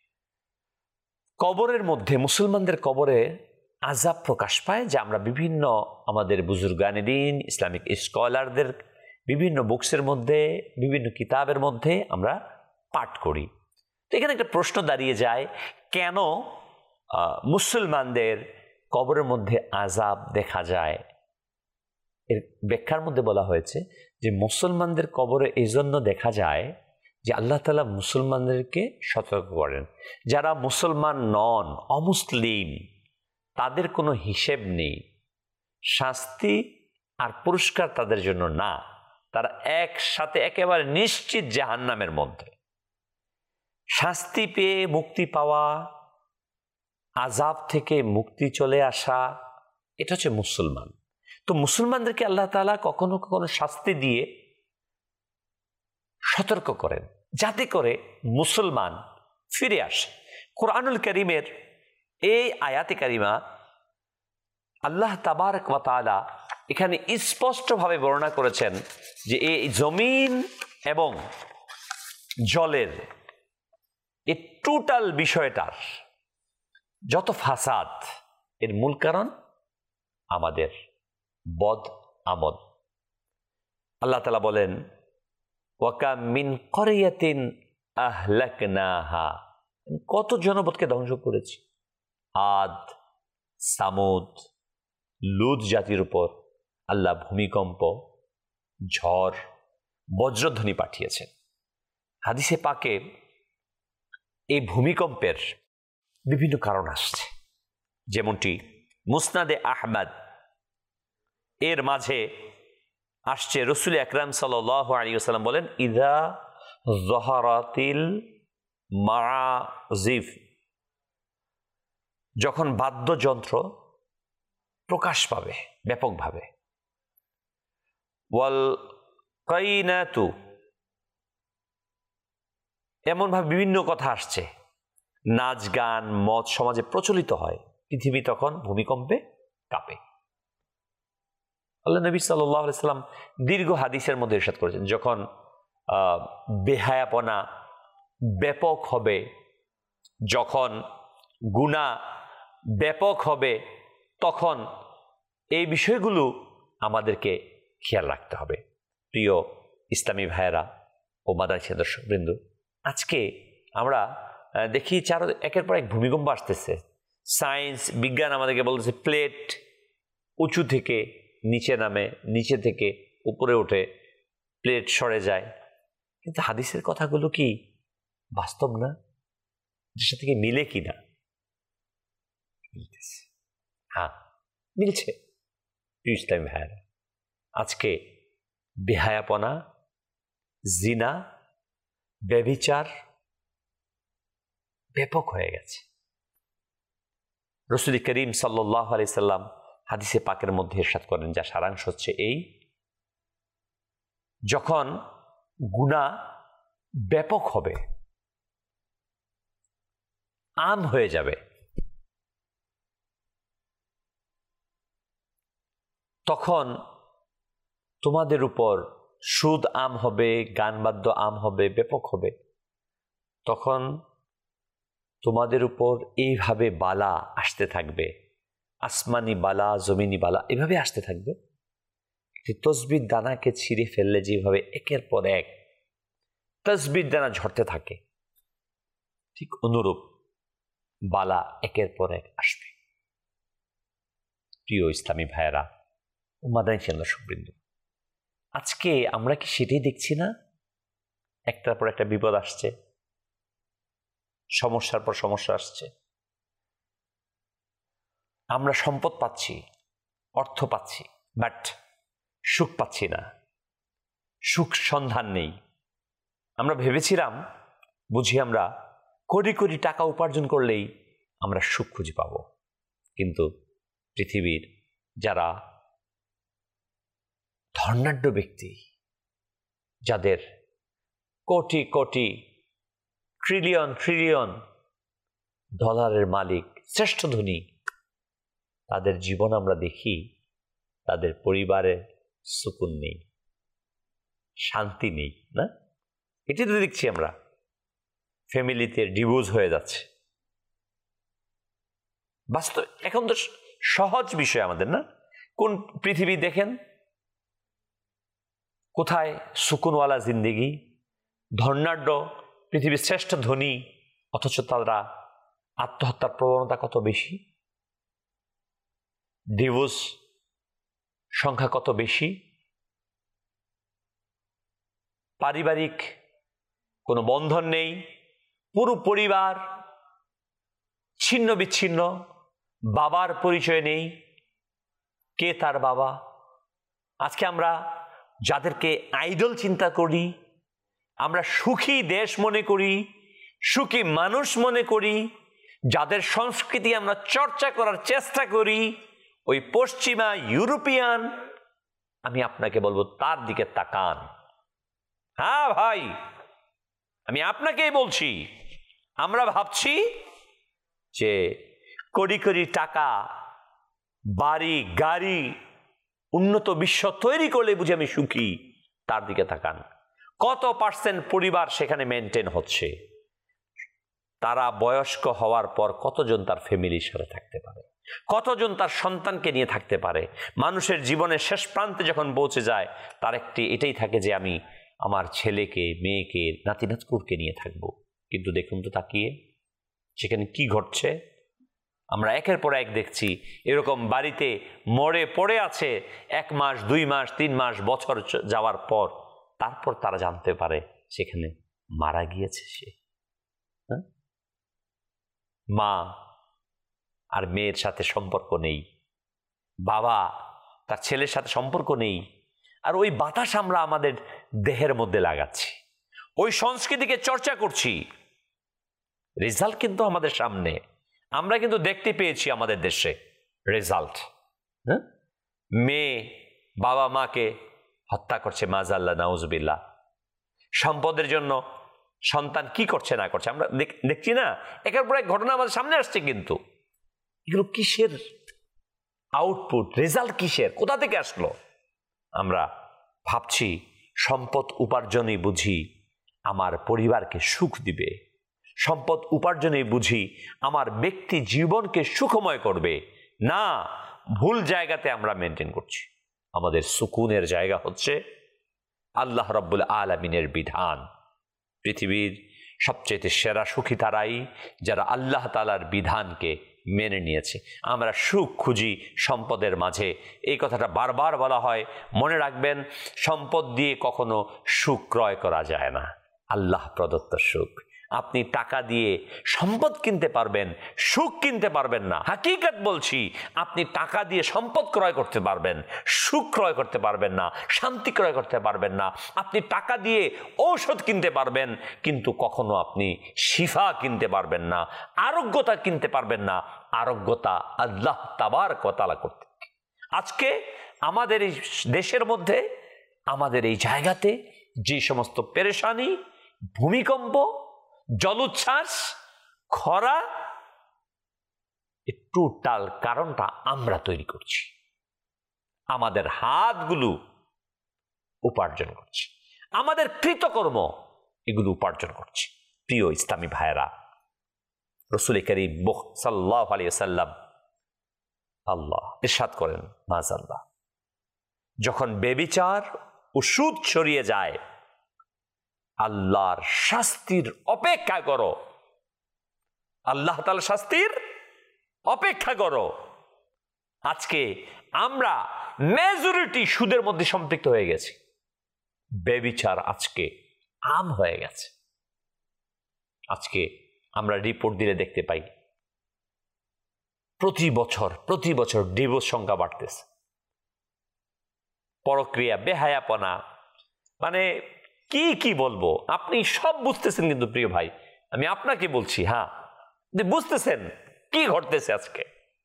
কবরের মধ্যে, মুসলমানদের কবরে আযাব প্রকাশ পায়, যে আমরা বিভিন্ন আমাদের বুজুর্গানে দ্বীন, ইসলামিক স্কলারদের বিভিন্ন বুকসের মধ্যে, বিভিন্ন কিতাবের মধ্যে আমরা পাঠ করি। তো এখানে একটা প্রশ্ন দাঁড়িয়ে যায়, কেন মুসলমানদের কবরের মধ্যে আযাব দেখা যায়? এর ব্যাখ্যার মধ্যে বলা হয়েছে যে মুসলমানদের কবরে এই জন্য দেখা যায় যে আল্লাহ তাআলা মুসলমানদেরকে সতর্ক করেন। যারা মুসলমান নন, অমুসলিম, তাদের কোনো হিসেব নেই, শাস্তি আর পুরস্কার তাদের জন্য না, তারা একসাথে একেবারে নিশ্চিত জাহান্নামের মধ্যে। শাস্তি পেয়ে মুক্তি পাওয়া, আযাব থেকে মুক্তি চলে আসা, এটা হচ্ছে মুসলমান। তো মুসলমানদেরকে আল্লাহ তাআলা কখনো কখনো শাস্তি দিয়ে সতর্ক করেন, যাতে করে মুসলমান ফিরে আসে। কোরআনুল কারীমের এই আয়াতে কারিমা আল্লাহ তাবারক ওয়া তাআলা এখানে স্পষ্টভাবে বর্ণনা করেছেন যে এই জমিন এবং জলের এই টোটাল বিষয়টার যত ফাসাদ, এর মূল কারণ আমাদের বদ আমল। আল্লাহ তাআলা বলেন, ওয়াকাম মিন ক্বরিয়াতিন আহলাকনাহা, কত জনপদকে ধ্বংস করেছি। আদ, সামুদ, লুত জাতির উপর আল্লাহ ভূমিকম্প, ঝড়, বজ্রধ্বনি পাঠিয়েছেন। হাদিসে পাকে এই ভূমিকম্পের বিভিন্ন কারণ আসছে, যেমনটি মুসনাদে আহমদ এর মাঝে আসছে, রাসূল আকরাম সাল্লাল্লাহু আলাইহি ওয়াসাল্লাম বলেন, ইযা যহরাতিল মাআজিফ, যখন বাদ্যযন্ত্র প্রকাশ পাবে ব্যাপকভাবে। ওয়াল কাইনাতু, এমনভাবে বিভিন্ন কথা আসছে, নাচ গান মদ সমাজে প্রচলিত হয়, পৃথিবী তখন ভূমিকম্পে কাঁপে। আল্লাহ নবী সাল্লাল্লাহু আলাইহি সাল্লাম দীর্ঘ হাদিসের মধ্যে ইরশাদ করেছেন, যখন বেহায়াপনা ব্যাপক হবে, যখন গুনাহ ব্যাপক হবে, তখন এই বিষয়গুলো আমাদেরকে খেয়াল রাখতে হবে। প্রিয় ইসলামী ভাইয়েরা ও মাদানী দর্শকবৃন্দ, আজকে আমরা দেখি চার একের পর এক ভূমিকম্প আসতেছে। সায়েন্স বিজ্ঞান আমাদেরকে বলতেছে প্লেট উঁচু থেকে নিচে নামে, নিচে থেকে উপরে ওঠে, প্লেট সরে যায়। কিন্তু হাদিসের কথাগুলো কি বাস্তব না? এর সাথে কি মিলে কি না? মিলতেছে, হ্যাঁ মিলছে। প্রিয় ইসলামী ভাইয়েরা, আজকে বেহায়াপনা, জিনা, ব্যভিচার ব্যাপক হয়ে গেছে। রাসূল করিম সাল্লাল্লাহু আলাইহি সাল্লাম হাদিসে পাকের মধ্যে ইরশাদ করেন, যা সারাংশ হচ্ছে এই, যখন গুনাহ ব্যাপক হবে, আম হয়ে যাবে, তখন তোমাদের উপর সুদ আম হবে, গানবাদ্য আম হবে, ব্যাপক হবে। তখন তোমাদের উপর এইভাবে বালা আসতে থাকবে, আসমানি বালা, জমিনি বালা, এভাবে আসতে থাকবে। একটি তসবির দানাকে ছিঁড়ে ফেললে যেভাবে একের পর এক তসবির দানা ঝরতে থাকে, ঠিক অনুরূপ বালা একের পর এক আসবে। প্রিয় ইসলামী ভাইয়েরা ও মাদানী দর্শকবৃন্দ, আজকে আমরা কি সেটাই দেখছি না? একটার পর একটা বিপদ আসছে, সমস্যার পর সমস্যা আসছে। আমরা সম্পদ পাচ্ছি, অর্থ পাচ্ছি, বাট সুখ পাচ্ছি না, সুখ সন্ধান নেই। আমরা ভেবেছিলাম বুঝি আমরা কোটি কোটি টাকা উপার্জন করলেই আমরা সুখ খুঁজে পাব। কিন্তু পৃথিবীর যারা ধনাঢ্য ব্যক্তি, যাদের কোটি কোটি ট্রিলিয়ন ট্রিলিয়ন ডলারের মালিক, শ্রেষ্ঠ ধনী, তাদের জীবন আমরা দেখি, তাদের পরিবারে সুকুন নেই, শান্তি নেই, না? এটি তো দেখছি আমরা, ফ্যামিলিতে ডিভোর্স হয়ে যাচ্ছে। বাস্তব এখন তো সহজ বিষয় আমাদের, না? কোন পৃথিবী দেখেন, কোথায় সুকুনওয়ালা জিন্দেগি, ধনাঢ্য পৃথিবীর শ্রেষ্ঠ ধনী, অথচ তারা আত্মহত্যার প্রবণতা কত বেশি, ডিভোর্স সংখ্যা কত বেশি, পারিবারিক কোনো বন্ধন নেই, পুরো পরিবার ছিন্ন বিচ্ছিন্ন, বাবার পরিচয় নেই, কে তার বাবা। আজকে আমরা যাদেরকে আইডল চিন্তা করি, আমরা সুখী দেশ মনে করি, সুখী মানুষ মনে করি, যাদের সংস্কৃতি আমরা চর্চা করার চেষ্টা করি, ওই পশ্চিমা ইউরোপিয়ান, আমি আপনাকে বলবো তার দিকে তাকান। হ্যাঁ ভাই, আমি আপনাকেই বলছি, আমরা ভাবছি যে কোটি কোটি টাকা, বাড়ি গাড়ি, উন্নত বিশ্ব তৈরি করলে বুঝি আমি সুখী। তার দিকে তাকান, কত পার্সেন্ট পরিবার সেখানে মেনটেন হচ্ছে, তারা বয়স্ক হওয়ার পর কতজন তার ফ্যামিলির সাথে থাকতে পারে, কতজন তার সন্তানকে নিয়ে থাকতে পারে। মানুষের জীবনের শেষ প্রান্তে যখন পৌঁছে যায়, তার একটি এটাই থাকে যে আমি আমার ছেলেকে, মেয়েকে, নাতি নাতকুরকে নিয়ে থাকব। কিন্তু দেখুন তো তাকিয়ে সেখানে কি ঘটছে। আমরা একের পর এক দেখছি এরকম বাড়িতে মরে পড়ে আছে, এক মাস, দুই মাস, তিন মাস, বছর যাওয়ার পর তারপর তারা জানতে পারে সেখানে মারা গিয়েছে সে। হ্যাঁ, মা আর মেয়ের সাথে সম্পর্ক নেই, বাবা তার ছেলের সাথে সম্পর্ক নেই। আর ওই বাতাস আমরা আমাদের দেহের মধ্যে লাগাচ্ছি, ওই সংস্কৃতিকে চর্চা করছি, রেজাল্ট কিন্তু আমাদের সামনে। আমরা কিন্তু দেখতে পেয়েছি আমাদের দেশে রেজাল্ট। হ্যাঁ, মেয়ে বাবা মাকে হত্যা করছে, মাজাল্লাহ নাউজুবিল্লাহ। সম্পদের জন্য সন্তান কি করছে না করছে আমরা দেখছি না, একের পর এক ঘটনা আমাদের সামনে আসছে। কিন্তু এগুলো কিসের আউটপুট, রেজাল্ট কিসের, কোথা থেকে আসলো? আমরা ভাবছি সম্পদ উপার্জনই বুঝি আমার পরিবারকে সুখ দিবে, সম্পদ উপার্জনই বুঝি আমার ব্যক্তি জীবনকে সুখময় করবে। না, ভুল জায়গাতে আমরা মেনটেন করছি। আমাদের সুকুনের জায়গা হচ্ছে আল্লাহ রাব্বুল আলামিনের বিধান। পৃথিবীর সবচেয়ে সেরা সুখী তারাই যারা আল্লাহ তাআলার বিধানকে মেনে নিয়েছে। আমরা সুখ খুঁজি সম্পদের মাঝে, এই কথাটা বারবার বলা হয়। মনে রাখবেন, সম্পদ দিয়ে কখনো সুখ ক্রয় করা যায় না। আল্লাহ প্রদত্ত সুখ, আপনি টাকা দিয়ে সম্পদ কিনতে পারবেন, সুখ কিনতে পারবেন না। হাকিকত বলছি, আপনি টাকা দিয়ে সম্পদ ক্রয় করতে পারবেন, সুখ ক্রয় করতে পারবেন না, শান্তি ক্রয় করতে পারবেন না। আপনি টাকা দিয়ে ঔষধ কিনতে পারবেন, কিন্তু কখনো আপনি শিফা কিনতে পারবেন না, আরোগ্যতা কিনতে পারবেন না। আরোগ্যতা আল্লাহ তাবারক ওয়া তাআলা করতে। আজকে আমাদের এই দেশের মধ্যে, আমাদের এই জায়গাতে যে সমস্ত পেরেশানি, ভূমিকম্প, জলোচ্ছ্বাস, খরা, টোটাল কারণটা আমরা তৈরি করছি। আমাদের হাতগুলো উপার্জন করছে, আমাদের কৃতকর্ম এগুলো উপার্জন করছে। প্রিয় ইসলামী ভাইয়েরা, রাসূল করিম সাল্লাল্লাহু আলাইহি ওয়াসাল্লাম আল্লাহ ইরশাদ করেন, মাযাল্লাহ, যখন ব্যভিচার ও সুদ ছড়িয়ে যায়, আল্লাহর শাস্তির অপেক্ষা করো। আল্লাহ তাআলার শাস্তির অপেক্ষা করো। আজকে আমরা মেজরিটি সুদের মধ্যে সম্পৃক্ত হয়ে গেছি। ব্যভিচার আজকে আম হয়ে গেছে। আজকে আমরা রিপোর্ট দিলে দেখতে পাই, প্রতি বছর প্রতি বছর ডিভোর্স সংখ্যা বাড়তেছে। পরক্রিয়া, বেহায়াপনা, মানে কি কি বলবো, আপনি সব বুঝতেছেন। কিন্তু প্রিয় ভাই, আমি আপনাকে বলছি, হ্যাঁ বুঝতেছেন কি ঘটতেছে আজকে।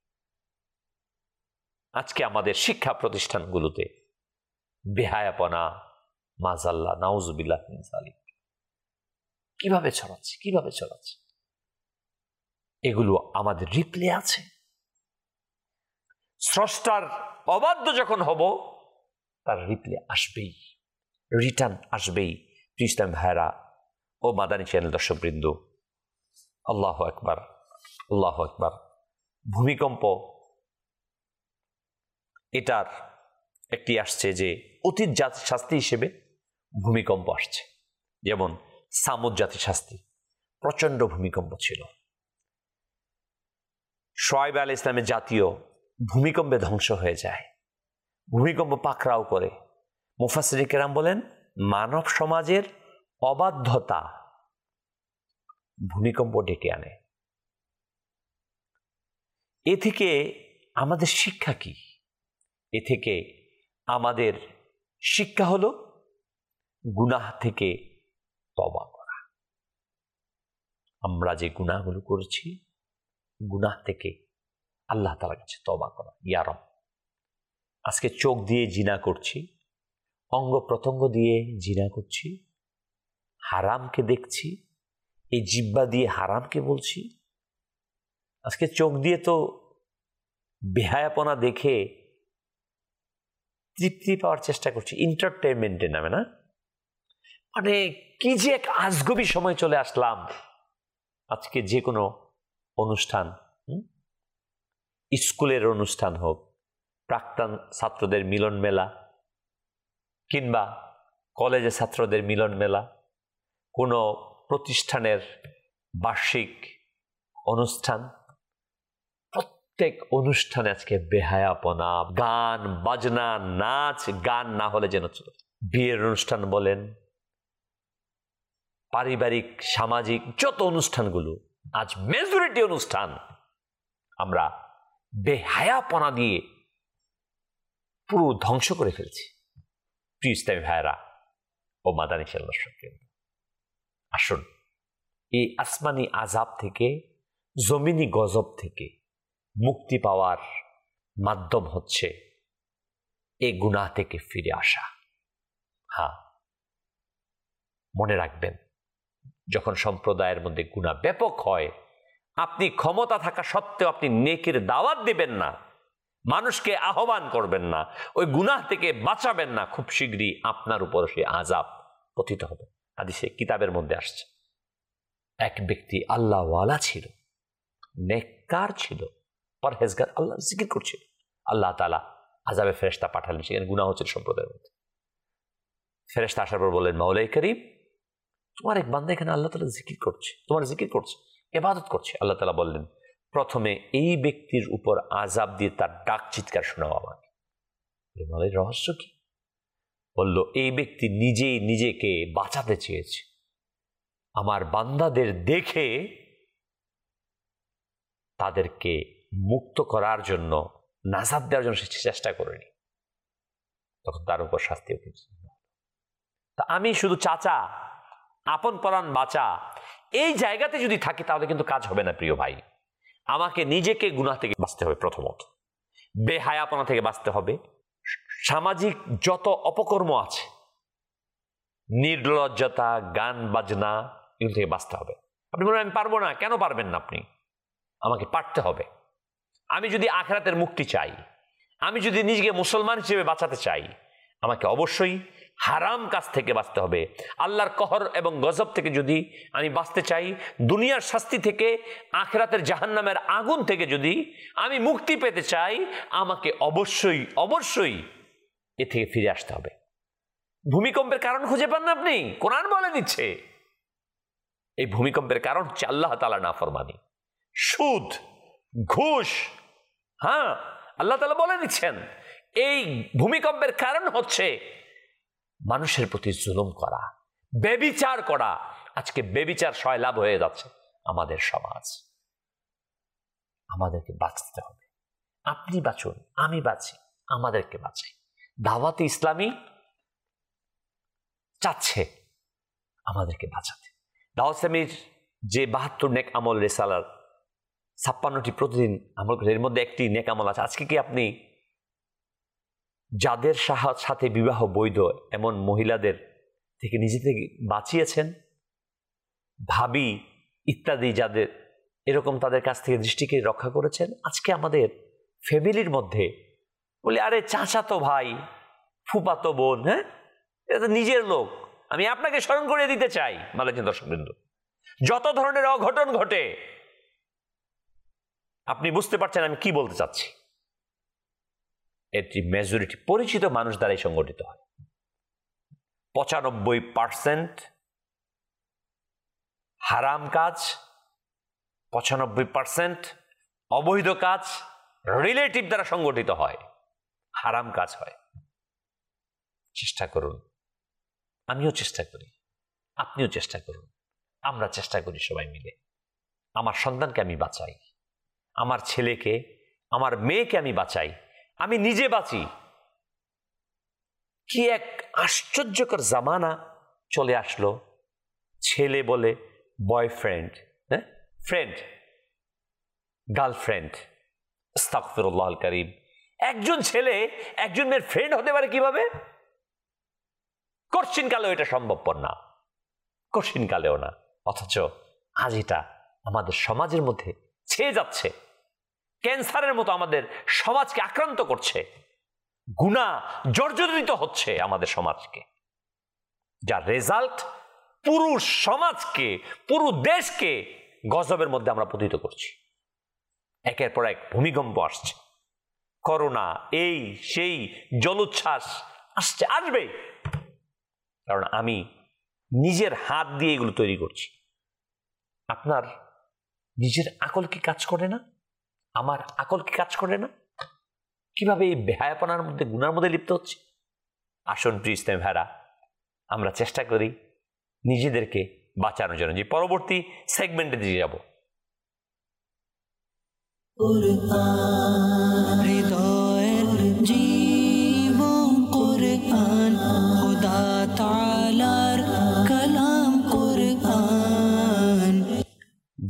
আজকে আমাদের শিক্ষা প্রতিষ্ঠানগুলোতে বেহায়াপনা, মাযাল্লাহ নাউজুবিল্লাহ মিন যালিক, কিভাবে ছড়াচ্ছে কিভাবে ছড়াচ্ছে এগুলো আমাদের রিপ্লে আছে। স্রষ্টার অবাধ্য যখন হব, তার রিপ্লে আসবেই, রিটার্ন আসবেই। ইসলাম ভাইরা ও মাদানী চ্যানেল দর্শকবৃন্দ, আল্লাহু আকবার, আল্লাহু আকবার। ভূমিকম্প, এটার একটি আসছে যে অতীত জাতি শাস্তি হিসেবে ভূমিকম্প আসছে। যেমন সামুদ জাতি শাস্তি, প্রচন্ড ভূমিকম্প ছিল। শুআয়ব আলাইহিস সালামের জাতীয় ভূমিকম্পে ধ্বংস হয়ে যায়, ভূমিকম্প পাকড়াও করে। মুফাসসিরিন কেরাম বলেন, মানব সমাজের অবাধ্যতা ভূমিকম্প ডেকে আনে। এ থেকে আমাদের শিক্ষা কি? এ থেকে আমাদের শিক্ষা হলো গুনাহ থেকে তওবা করা। আমরা যে গুনাহগুলো করেছি, গুনাহ থেকে আল্লাহ তাআলার কাছে তওবা করা। ইয়া রব, আজকে চোখ দিয়ে জিনা করছি, অঙ্গ প্রত্যঙ্গ দিয়ে জিনা করছি, হারামকে দেখছি, এই জিহ্বা দিয়ে হারামকে বলছি। আজকে চোখ দিয়ে তো বেহায়াপনা দেখে তৃপ্তি পাওয়ার চেষ্টা করছি, এন্টারটেইনমেন্টের নামে, না? মানে কি যে এক আজগবি সময় চলে আসলাম। আজকে যে কোনো অনুষ্ঠান, স্কুলের অনুষ্ঠান হোক, প্রাক্তন ছাত্রদের মিলন মেলা, কিংবা কলেজের ছাত্রদের মিলন মেলা, কোনো প্রতিষ্ঠানের বার্ষিক অনুষ্ঠান, প্রত্যেক অনুষ্ঠানে আজকে বেহায়াপনা, গান বাজনা, নাচ গান না হলে যেন চলে। বিয়ের অনুষ্ঠান বলেন, পারিবারিক সামাজিক যত অনুষ্ঠানগুলো, আজ মেজরিটি অনুষ্ঠান আমরা বেহায়াপনা দিয়ে পুরো ধ্বংস করে ফেলছি। প্রিয় ইসলামী ভাইয়েরা ও মাদানী চ্যানেল দর্শক, আসুন, এই আসমানি আযাব থেকে, জমিনি গজব থেকে মুক্তি পাওয়ার মাধ্যম হচ্ছে এই গুনাহ থেকে ফিরে আসা। হ্যাঁ, মনে রাখবেন, যখন সম্প্রদায়ের মধ্যে গুনাহ ব্যাপক হয়, আপনি ক্ষমতা থাকা সত্ত্বেও আপনি নেকির দাওয়াত দিবেন না, মানুষকে আহ্বান করবেন না, ওই গুনাহ থেকে বাঁচাবেন না, খুব শীঘ্রই আপনার উপর সেই আযাব পতিত হবে। হাদিসে কিতাবের মধ্যে আসছে, এক ব্যক্তি আল্লাহওয়ালা ছিল, নেককার ছিল, পরহেজগার, আল্লাহ জিকির করছিল। আল্লাহ তাআলা আযাবে ফেরেশতা পাঠালেন, সেখানে গুনাহ হচ্ছিল সম্প্রদায়ের মধ্যে। ফেরেশতা আসার পর বললেন, মাওলাই করিম, তোমার এক বান্দা এখানে আল্লাহ তাআলা জিকির করছে, তোমার জিকির করছে, ইবাদত করছে। আল্লাহ তাআলা বললেন, প্রথমে এই ব্যক্তির উপর আযাব দিয়ে তার ডাক চিৎকার শোনাও আমাকে। মাওলাই, রহস্য কি? বলল, এই ব্যক্তি নিজেই নিজেকে বাঁচাতে চেয়েছে, আমার বান্দাদের দেখে তাদেরকে মুক্ত করার জন্য, নাজাত দেওয়ার জন্য সে চেষ্টা করেনি, তখন তার উপর শাস্তি হয়েছে। তা আমি শুধু চাচা, আপন পরাণ বাঁচা, এই জায়গাতে যদি থাকি তাহলে কিন্তু কাজ হবে না প্রিয় ভাই। আমাকে নিজেকে গুনাহ থেকে বাঁচতে হবে, প্রথমত বেহায়াপনা থেকে বাঁচতে হবে, সামাজিক যত অপকর্ম আছে, নির্লজ্জতা, গান বাজনা, এগুলো থেকে বাঁচতে হবে। আপনি বলেন আমি পারবো না, কেন পারবেন না আপনি? আমাকে পারতে হবে। আমি যদি আখিরাতের মুক্তি চাই, আমি যদি নিজেকে মুসলমান হিসেবে বাঁচাতে চাই, আমাকে অবশ্যই হারাম কাজ থেকে বাঁচতে হবে। আল্লাহর কহর এবং গজব থেকে যদি আমি বাঁচতে চাই, দুনিয়ার শাস্তি থেকে, আখিরাতের জাহান্নামের আগুন থেকে যদি আমি মুক্তি পেতে চাই, আমাকে অবশ্যই অবশ্যই এ থেকে ফিরে আসতে হবে। ভূমিকম্পের কারণ খুঁজে পান না আপনি? কোরআন বলে দিচ্ছে এই ভূমিকম্পের কারণ হচ্ছে আল্লাহ তাআলা নাফরমানি, সুদ, ঘুষ। হ্যাঁ, আল্লাহ তাআলা বলে দিচ্ছেন এই ভূমিকম্পের কারণ হচ্ছে মানুষের প্রতি জুলুম করা, বেবিচার করা। আজকে বেবিচার সয়লাভ হয়ে যাচ্ছে আমাদের সমাজ। আমাদেরকে বাঁচতে হবে। আপনি বাঁচুন, আমি বাঁচি, আমাদেরকে বাঁচাই। দাওয়াতে ইসলামী চাচ্ছে আমাদেরকে বাঁচাতে। দাওয়াত ইসলামীর যে বাহাত্তর নেক আমল রিসালার ছাপ্পান্নটি প্রতিদিন আমল করে, এর মধ্যে একটি নেক আমল আছে। আজকে কি আপনি যাদের সাথে বিবাহ বৈধ এমন মহিলাদের থেকে নিজে থেকে বাঁচিয়েছেন, ভাবি ইত্যাদি যাদের এরকম, তাদের কাছ থেকে দৃষ্টিকে রক্ষা করেছেন? আজকে আমাদের ফ্যামিলির মধ্যে বলি, আরে চাচা তো ভাই, ফুপা তো বোন, হ্যাঁ, এটা তো নিজের লোক। আমি আপনাকে স্মরণ করে দিতে চাই মালাচিন দর্শকবৃন্দ, যত ধরনের অঘটন ঘটে, আপনি বুঝতে পারছেন আমি কি বলতে চাচ্ছি। এটি মেজরিটি পরিচিত মানুষ দ্বারাই সংগঠিত হয়। পঁচানব্বই পার্সেন্ট হারাম কাজ, পঁচানব্বই পার্সেন্ট অবৈধ কাজ রিলেটিভ দ্বারা সংগঠিত হয়, হারাম কাজ হয়। চেষ্টা করুন, আমিও চেষ্টা করি, আপনিও চেষ্টা করুন, আমরা চেষ্টা করি সবাই মিলে। আমার সন্তানকে আমি বাঁচাই, আমার ছেলেকে, আমার মেয়েকে আমি বাঁচাই, আমি নিজে বাঁচি। কি এক আশ্চর্যকর জামানা চলে আসলো। ছেলে বলে বয়ফ্রেন্ড, হ্যাঁ, ফ্রেন্ড, গার্লফ্রেন্ড। আস্তাগফিরুল্লাহুল কারীম। একজন ছেলে একজন মেয়ের ফ্রেন্ড হতে পারে কিভাবে? কঠিন কালেও এটা সম্ভবপর না, কঠিন কালেও না। অথচ আজ এটা আমাদের সমাজের মধ্যে ছেয়ে যাচ্ছে, ক্যান্সারের মতো আমাদের সমাজকে আক্রান্ত করছে, গুনাহ জর্জরিত হচ্ছে আমাদের সমাজকে, যার রেজাল্ট পুরো সমাজকে, পুরো দেশকে গজবের মধ্যে আমরা পতিত করছি। একের পর এক ভূমিকম্প আসছে, করোনা, এই সেই, জলোচ্ছ্বাস আসছে, আসবে। কারণ আমি নিজের হাত দিয়ে এগুলো তৈরি করছি। আপনার নিজের আকল কি কাজ করে না? আমার আকল কি কাজ করে না? কিভাবে এই বেহায়াপনার মধ্যে, গুনার মধ্যে লিপ্ত হচ্ছে? আসুন প্রিয় ইসলামী ভাইরা, আমরা চেষ্টা করি নিজেদেরকে বাঁচানোর জন্য। যে পরবর্তী সেগমেন্টে দিয়ে যাব। হৃদয়ের জীবন কুরআন, খোদা তাআলার কালাম কুরআন।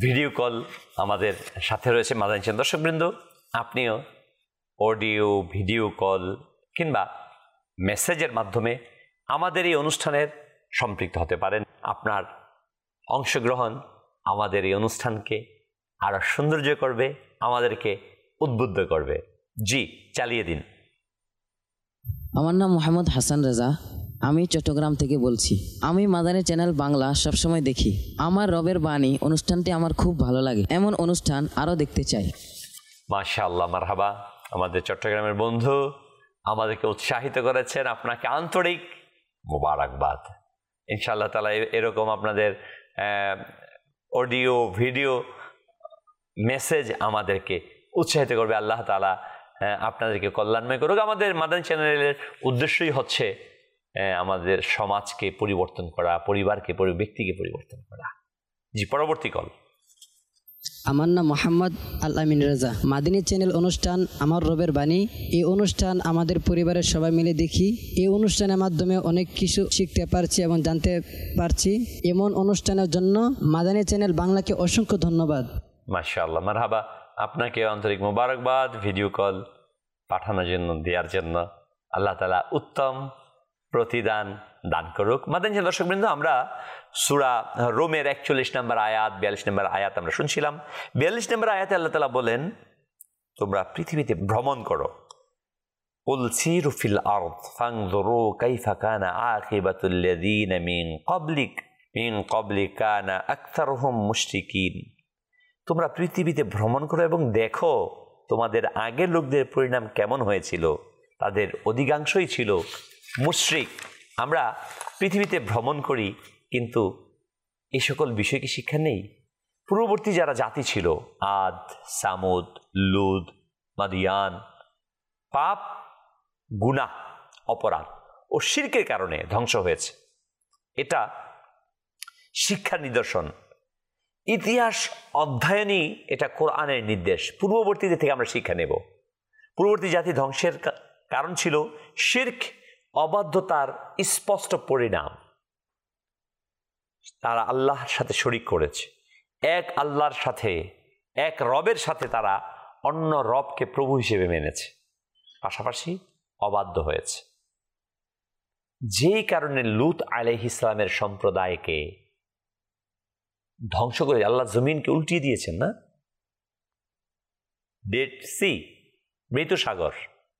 ভিডিও কল আমাদের সাথে রয়েছে মাদানী চ্যানেল দর্শকবৃন্দ, আপনিও অডিও ভিডিও কল কিংবা মেসেজের মাধ্যমে আমাদের এই অনুষ্ঠানের সম্পৃক্ত হতে পারেন। আপনার অংশগ্রহণ আমাদের এই অনুষ্ঠানকে আরো সৌন্দর্য করবে, আমাদেরকে উদ্বুদ্ধ করবে। জি, চালিয়ে দিন। আমার নাম মোহাম্মদ হাসান রেজা, আমি চট্টগ্রাম থেকে বলছি। আমি মাদানী চ্যানেল বাংলা সবসময় দেখি। আমার রবের বাণী অনুষ্ঠানটি আমার খুব ভালো লাগে, এমন অনুষ্ঠান আরও দেখতে চাই। মাশাআল্লাহ, মারহাবা। আমাদের চট্টগ্রামের বন্ধু আমাদেরকে উৎসাহিত করেছেন, আপনাকে আন্তরিক মোবারকবাদ। ইনশাআল্লাহ তাআলা এরকম আপনাদের অডিও ভিডিও মেসেজ আমাদেরকে উৎসাহিত করবে। আল্লাহ তাআলা আপনাদেরকে কল্যাণময় করুক। আমাদের মাদানী চ্যানেলের উদ্দেশ্যই হচ্ছে আমাদের সমাজকে পরিবর্তন করা, পরিবারকে, ব্যক্তিকে পরিবর্তন করা। জি, পরবর্তী কল। আমার নাম মোহাম্মদ আল আমিন রাজা। মাদানী চ্যানেল অনুষ্ঠান আমার রবের বাণী, এই অনুষ্ঠান আমাদের পরিবারের সবাই মিলে দেখি। এই অনুষ্ঠানের মাধ্যমে অনেক কিছু শিখতে পারছি এবং জানতে পারছি। এমন অনুষ্ঠানের জন্য মাদানী চ্যানেল বাংলাকে অসংখ্য ধন্যবাদ। মাশাআল্লাহ, মারহাবা। আপনাকে আন্তরিক মোবারকবাদ ভিডিও কল পাঠানোর জন্য, দেওয়ার জন্য। আল্লাহ তাআলা উত্তম প্রতিদান দান করুক। মাদানী দর্শকবৃন্দ, আমরা সূরা রোমের একচল্লিশ নম্বর আয়াত, বিয়াল্লিশ নম্বর আয়াত আমরা শুনছিলাম। বিয়াল্লিশ নম্বর আয়াতে আল্লাহ তাআলা বলেন, তোমরা পৃথিবীতে ভ্রমণ করো। কুল সিরু ফিল আরদ ফানজুরু কাইফা কানা আকিবাতুল লাযিনা মিন ক্বাবলিক মিন ক্বাবলি কানা আকতারুহুম মুশরিকিন। তোমরা পৃথিবীতে ভ্রমণ করো এবং দেখো তোমাদের আগের লোকদের পরিণাম কেমন হয়েছিল। তাদের অধিকাংশই ছিল মুশরিক। আমরা পৃথিবীতে ভ্রমণ করি, কিন্তু এই সকল বিষয় কি শিক্ষা নেই? পূর্ববর্তী যারা জাতি ছিল, আদ, সামুদ, লুদ, মাদিয়ান, পাপ, গুনাহ, অপরাধ ও শিরকের কারণে ধ্বংস হয়েছে। এটা শিক্ষার নিদর্শন। ইতিহাস অধ্যয়নই এটা কোরআনের নির্দেশ। পূর্ববর্তীদের থেকে আমরা শিক্ষা নেব। পূর্ববর্তী জাতি ধ্বংসের কারণ ছিল শিরক, অবাধ্যতার স্পষ্ট পরিণাম। তারা আল্লাহর সাথে শরিক করেছে। এক আল্লাহর সাথে, এক রবের সাথে তারা অন্য রবকে প্রভু হিসেবে মেনেছে, পাশাপাশি অবাধ্য হয়েছে। যেই কারণে লূত আলাইহিস সালামের সম্প্রদায়কে ধ্বংস করে আল্লাহ জমিনকে উল্টিয়ে দিয়েছেন না? ডেড সি, মৃত সাগর,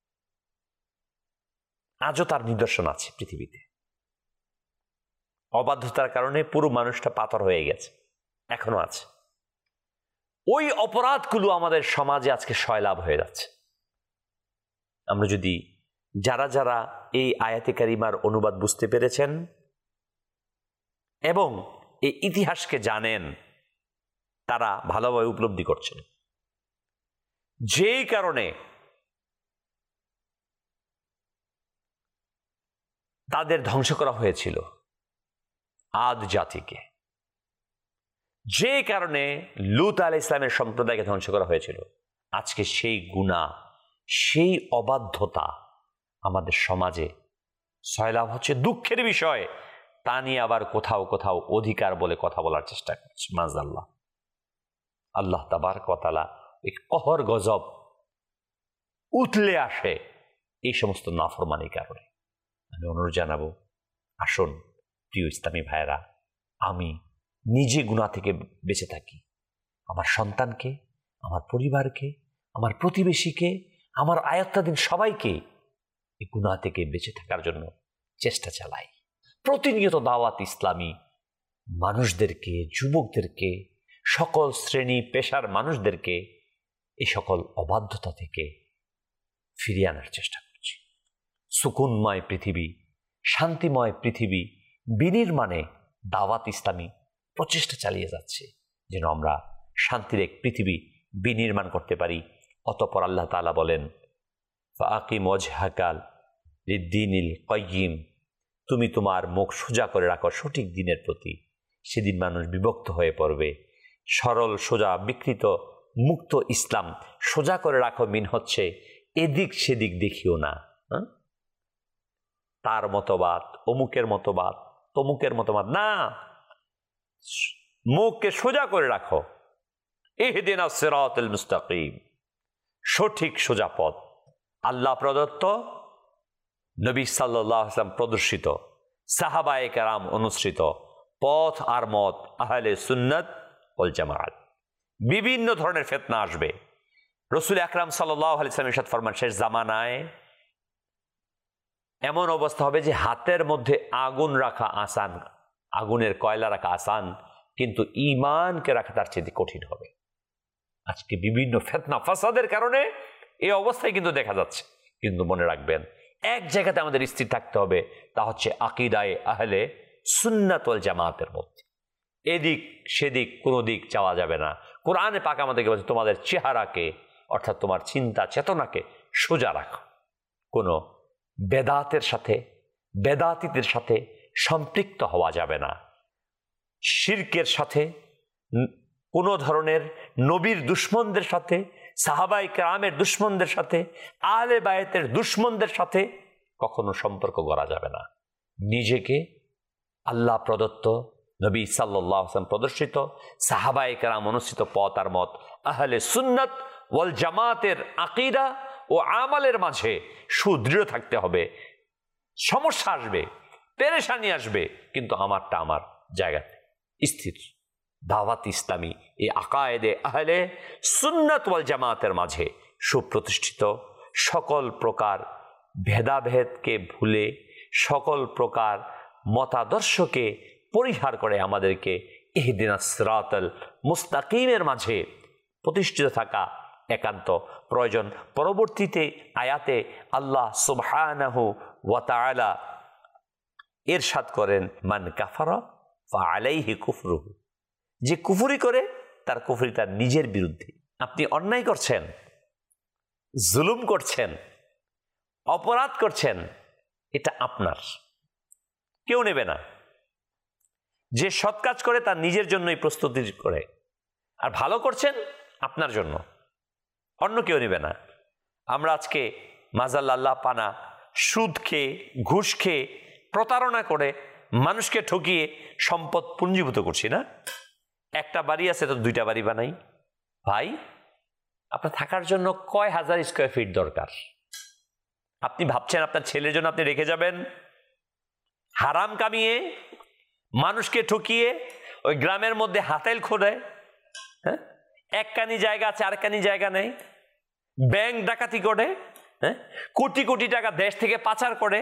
আজও তার নিদর্শন আছে পৃথিবীতে। অবাধ্যতার কারণে পুরো মানুষটা পাথর হয়ে গেছে, এখনো আছে। ওই অপরাধগুলো আমাদের সমাজে আজকে সয়লাভ হয়ে যাচ্ছে। আমরা যদি যারা যারা এই আয়াতে কারিমার অনুবাদ বুঝতে পেরেছেন এবং এই ইতিহাসকে জানেন, তারা ভালোভাবে উপলব্ধি করছেন যেই কারণে তাদের ধ্বংস করা হয়েছিল আদ জাতিকে, যে কারণে লূত আলাইহিস সালামের সম্প্রদায়কে ধ্বংস করা হয়েছিল। আজকে সেই গুনাহ, সেই অবাধ্যতা আমাদের সমাজে সয়লাভ হচ্ছে। দুঃখের বিষয়, তা নিয়ে আবার কোথাও কোথাও অধিকার বলে কথা বলার চেষ্টা করছে। মাযআল্লাহ, আল্লাহ তাবারক ওয়া তাআলা এই কহর গজব উতলে আসে এই সমস্ত নাফরমানির কারণে। আমি অনুরোধ জানাবো, আসুন প্রিয় ইসলামী ভাইয়েরা, আমি নিজে গুনাহ থেকে বেঁচে থাকি, আমার সন্তানকে, আমার পরিবারকে, আমার প্রতিবেশীকে, আমার আয়াত্তাধীন সবাইকে এই গুনাহ থেকে বেঁচে থাকার জন্য চেষ্টা চালাই। প্রতিনিয়ত দাওয়াত ইসলামী মানুষদেরকে, যুবকদেরকে, সকল শ্রেণী পেশার মানুষদেরকে এই সকল অবাধ্যতা থেকে ফিরিয়ে আনার চেষ্টা করছি। সুকুনময় পৃথিবী, শান্তিময় পৃথিবী বিনির্মাণে দাওয়াত ইসলামী প্রচেষ্টা চালিয়ে যাচ্ছে, যেন আমরা শান্তির এক পৃথিবী বিনির্মাণ করতে পারি। অতঃপর আল্লাহ তাআলা বলেন, ফাআকিম ওয়াজহাকাল লিদ্দীনিল কাইয়িম, তুমি তোমার মুখ সোজা করে রাখো সঠিক দিনের প্রতি। সেদিন মানুষ বিভক্ত হয়ে পড়বে। সরল সোজা বিকৃত মুক্ত ইসলাম সোজা করে রাখো মিন হচ্ছে এদিক সেদিক দেখিও না, তার মতবাদ, অমুকের মতবাদ, তমুকের মতবাদ না। মুখকে সোজা করে রাখো, ইহদিনাস সিরাতাল মুস্তাকিম, সঠিক সোজা পথ, আল্লাহ প্রদত্ত, নবী সাল্লাল্লাহু আলাইহি ওয়াসাল্লাম প্রদর্শিত, সাহাবায়ে কেরাম অনুসৃত পথ আর মত আহলে সুন্নাত ওয়াল জামাআত। বিভিন্ন ধরনের ফিতনা আসবে। রাসূল আকরাম সাল্লাল্লাহু আলাইহি ওয়াসাল্লাম ইরশাদ ফরমান, শেষ জামানায় এমন অবস্থা হবে যে হাতের মধ্যে আগুন রাখা আসান, আগুনের কয়লা রাখা আসান, কিন্তু ঈমানকে রাখা তার চেয়ে কঠিন হবে। আজকে বিভিন্ন ফিতনা ফাসাদের কারণে এই অবস্থায় কিন্তু দেখা যাচ্ছে। কিন্তু মনে রাখবেন, এক জায়গাতে আমাদের স্থির থাকতে হবে, তা হচ্ছে আকীদায়ে আহলে সুন্নাত ওয়াল জামাতের মধ্যে। এদিক সেদিক কোনো দিক চাওয়া যাবে না। কোরআনে পাক আমাদেরকে বলছে, তোমাদের চেহারাকে অর্থাৎ তোমার চিন্তা চেতনাকে সোজা রাখো, কোনো বেদাতের সাথে বেদাতীদের সাথে সম্পৃক্ত হওয়া যাবে না। শিরকের সাথে, কোনো ধরনের নবীর দুশ্মনদের সাথে, সাহাবায়ে কেরামের দুশ্মনদের সাথে, আহলে বায়তের দুশ্মনদের সাথে কখনো সম্পর্ক গড়া যাবে না। নিজেকে আল্লাহ প্রদত্ত, নবী সাল্লাল্লাহু আলাইহি ওয়াসাল্লাম প্রদর্শিত, সাহাবায়ে কেরাম অনুসৃত পথ আর মত আহলে সুন্নাত ওয়াল জামাতের আকীদা ও আমালের মাঝে সুদৃঢ় থাকতে হবে। সমস্যা আসবে, পেরেশানি আসবে, কিন্তু আমারটা আমার জায়গাতে স্থির। দাওয়াত ইসলামী এই আকায়েদে আহলে সুন্নাত ওয়াল জামাতের মাঝে সুপ্রতিষ্ঠিত, সকল প্রকার ভেদাভেদকে ভুলে, সকল প্রকার মতাদর্শকে পরিহার করে আমাদেরকে ইহদিনাস সিরাতাল মুস্তাকিমের মাঝে প্রতিষ্ঠিত থাকা একান্ত প্রয়োজন। পরবর্তীতে আয়াতে আল্লাহ সুবহানাহু ওয়া তাআলা ইরশাদ করেন, মান কাফারা ফাআলাইহি কুফরুহু, যে কুফরি করে তার কুফরি তার নিজের বিরুদ্ধে। আপনি অন্যায় করছেন, জুলুম করছেন, অপরাধ করছেন, এটা আপনার, কেউ নেবে না। যে সৎ কাজ করে তার নিজের জন্যই প্রস্তুতি করে, আর ভালো করছেন আপনার জন্য, অন্য কেউ নেবে না। আমরা আজকে মাজাল্লাহ পানা সুদ খেয়ে, ঘুষ খেয়ে, প্রতারণা করে, মানুষকে ঠকিয়ে সম্পদ পুঞ্জীভূত করছি না? একটা বাড়ি আছে তো দুইটা বাড়ি বানাই। ভাই, আপনার থাকার জন্য কয় হাজার স্কোয়ার ফিট দরকার? আপনি ভাবছেন আপনার ছেলের জন্য আপনি রেখে যাবেন? হারাম কামিয়ে, মানুষকে ঠকিয়ে, ওই গ্রামের মধ্যে হাতেল খোঁড়ে, হ্যাঁ, এক কানি জায়গা আছে আর কানি জায়গা নেই, ব্যাংক ডাকাতি করে, হ্যাঁ, কোটি কোটি টাকা দেশ থেকে পাচার করে,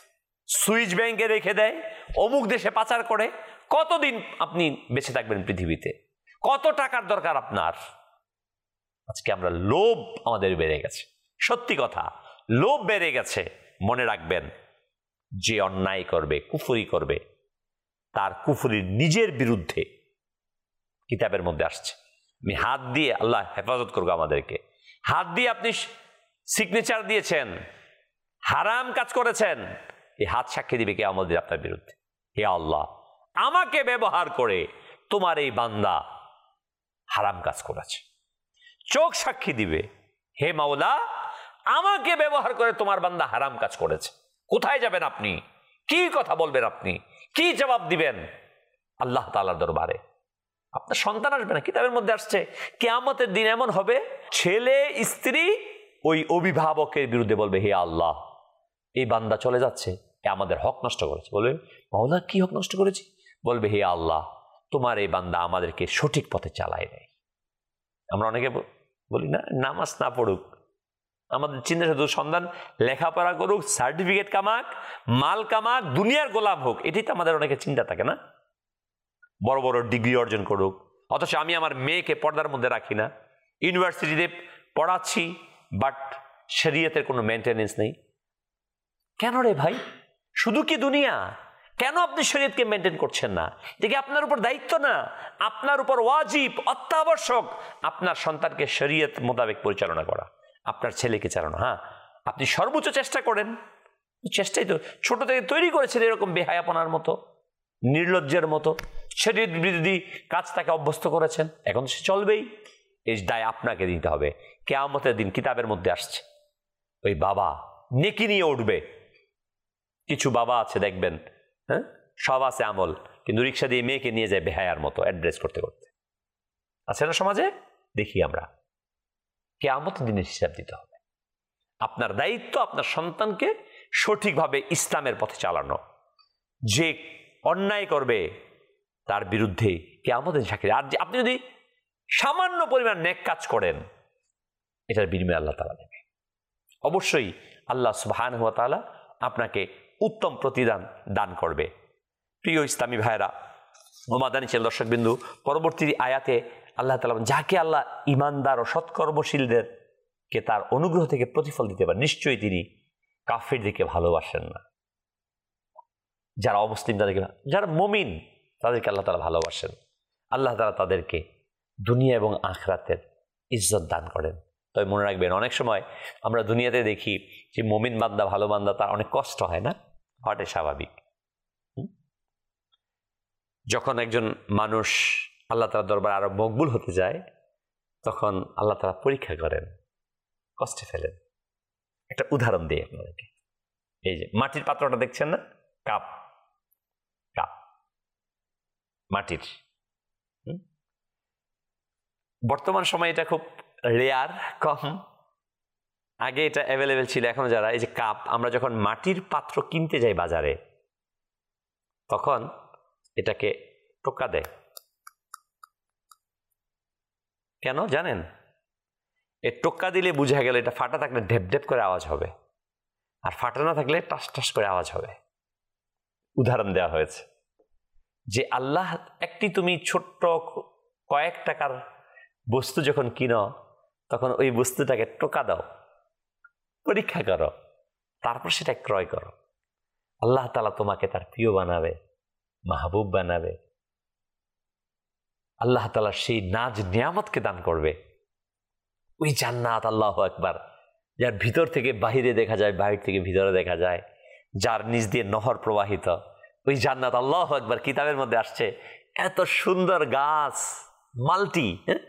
সুইচ ব্যাংকে রেখে দেয়, অমুক দেশে পাচার করে। কতদিন আপনি বেঁচে থাকবেন পৃথিবীতে? কত টাকার দরকার আপনার? আজকে আমরা লোভ আমাদের বেড়ে গেছে, সত্যি কথা, লোভ বেড়ে গেছে। মনে রাখবেন, যে অন্যায় করবে, কুফরি করবে, তার কুফরির নিজের বিরুদ্ধে কিতাবের মধ্যে আসছে। আমি হাত দিয়ে, আল্লাহ হেফাজত করবো আমাদেরকে, হাত দিয়ে আপনি সিগনেচার দিয়েছেন, হারাম কাজ করেছেন, এই হাত সাক্ষী দিবে কিয়ামত দিন আপনার বিরুদ্ধে, হে আল্লাহ, আমাকে ব্যবহার করে তোমার এই বান্দা হারাম কাজ করেছে। চোখ সাক্ষী দিবে, হে মাওলা, আমাকে ব্যবহার করে তোমার বান্দা হারাম কাজ করেছে। কোথায় যাবেন আপনি? কি কথা বলবেন আপনি? কি জবাব দিবেন আল্লাহ তাআলার দরবারে? আপনার সন্তান আসবে না, কিতাবের মধ্যে আসছে কিয়ামতের দিন এমন হবে, ছেলে স্ত্রী ওই অভিভাবকের বিরুদ্ধে বলবে, হে আল্লাহ, এই বান্দা চলে যাচ্ছে, এ আমাদের হক নষ্ট করেছে। বলবে, মাওলা, কি হক নষ্ট করেছি? বলবে, হে আল্লাহ, তোমার এই বান্দা আমাদেরকে সঠিক পথে চালায় নেই। আমরা অনেকে বলি না, নামাজ না পড়ুক, আমাদের চিন্তা শুধু সন্তান লেখাপড়া করুক, সার্টিফিকেট কামাক, মাল কামাক, দুনিয়ার গোলাম হোক, এটাই তো আমাদের অনেকে চিন্তা থাকে না? বড় বড় ডিগ্রি অর্জন করুক, অথচ আমি আমার মেয়েকে পর্দার মধ্যে রাখি না, ইউনিভার্সিটিতে পড়াচ্ছি, বাট শরীয়তের কোনো মেনটেনেন্স নেই। কেন রে ভাই? শুধু কি দুনিয়া? কেন আপনি শরীয়তকে মেনটেন করছেন না? এটা কি আপনার উপর দায়িত্ব না? আপনার উপর ওয়াজিব, অত্যাবশ্যক আপনার সন্তানকে শরীয়ত মোতাবেক পরিচালনা করা, আপনার ছেলেকে চালানো। হ্যাঁ, আপনি সর্বোচ্চ চেষ্টা করেন, চেষ্টাই তো ছোট থেকে তৈরি করেছেন এরকম বেহায়াপনার মতো, নির্লজ্জের মতো, শরীয়ত বিরোধী কাজ তাকে অভ্যস্ত করেছেন, এখন সে চলবেই। এই দায় আপনাকে দিতে হবে। কিয়ামতের দিন কিতাবের মধ্যে আসছে, ওই বাবা নেকি নিয়ে উঠবে। কিছু বাবা আছে দেখবেন, হ্যাঁ, সব আছে আমল, কিন্তু রিক্সা দিয়ে মেয়েকে নিয়ে যায় বেহায়ার মতো অ্যাড্রেস করতে করতে। আছে না সমাজে? দেখি আমরা। কিয়ামতের দিনের হিসাব দিতে হবে। আপনার দায়িত্ব আপনার সন্তানকে সঠিকভাবে ইসলামের পথে চালানো। যে অন্যায় করবে তার বিরুদ্ধে কিয়ামতের সাক্ষী। আর আপনি যদি সামান্য পরিমাণ নেক কাজ করেন, এটার বিনিময়ে আল্লাহ তাআলা দেবে। অবশ্যই আল্লাহ সুবহানাহু ওয়া তাআলা আপনাকে উত্তম প্রতিদান দান করবে। প্রিয় ইসলামী ভাইরা ও মাদানী চ্যানেল দর্শকবিন্দু, পরবর্তী আয়াতে আল্লাহ তাআলা যাকে আল্লাহ ইমানদার ও সৎকর্মশীলদেরকে তার অনুগ্রহ থেকে প্রতিফল দিতে পারে, নিশ্চয়ই তিনি কাফেরদেরকে ভালোবাসেন না। যারা অমুসলিম তাদেরকে, যারা মুমিন তাদেরকে আল্লাহ তাআলা ভালোবাসেন। আল্লাহ তাআলা তাদেরকে দুনিয়া এবং আখিরাতের ইজ্জত দান করেন। তবে মনে রাখবেন, অনেক সময় আমরা দুনিয়াতে দেখি যে মুমিন বান্দা, ভালো বান্দা, তার অনেক কষ্ট হয় না, হওয়াটাই স্বাভাবিক। যখন একজন মানুষ আল্লাহ তাআলার দরবারে আরো মকবুল হতে যায়, তখন আল্লাহ তাআলা পরীক্ষা করেন, কষ্টে ফেলেন। একটা উদাহরণ দিই আপনাদেরকে। এই যে মাটির পাত্রটা দেখছেন না, কাপ কাপ মাটির, বর্তমান সময়ে এটা খুব রেয়ার, কম। আগে এটা অ্যাভেলেবেল ছিল। এখন যারা এই যে কাপ, আমরা যখন মাটির পাত্র কিনতে যাই বাজারে, তখন এটাকে টোকা দেয়। কেন জানেন? এই টোকা দিলে বুঝা গেল এটা ফাটা থাকলে ঢেপ ঢেপ করে আওয়াজ হবে, আর ফাটা না থাকলে টাস টাস করে আওয়াজ হবে। উদাহরণ দেওয়া হয়েছে যে আল্লাহ একটি, তুমি ছোট্ট কয়েক টাকার বস্তু যখন কিনো, তখন ওই বস্তুটাকে টোকা দাও, পরীক্ষা করো, তারপর সেটা ক্রয় করো। আল্লাহ তাআলা তোমাকে তার প্রিয় বানাবে, মাহবুব বানাবে। আল্লাহ তাআলা সেই নাজ নিয়ামতকে দান করবে। ওই জান্নাত, আল্লাহু আকবার, যার ভিতর থেকে বাহিরে দেখা যায়, বাহির থেকে ভিতরে দেখা যায়, যার নিচ দিয়ে নহর প্রবাহিত, ওই জান্নাত, আল্লাহু আকবার। কিতাবের মধ্যে আসছে এত সুন্দর গাছ, মাল্টি,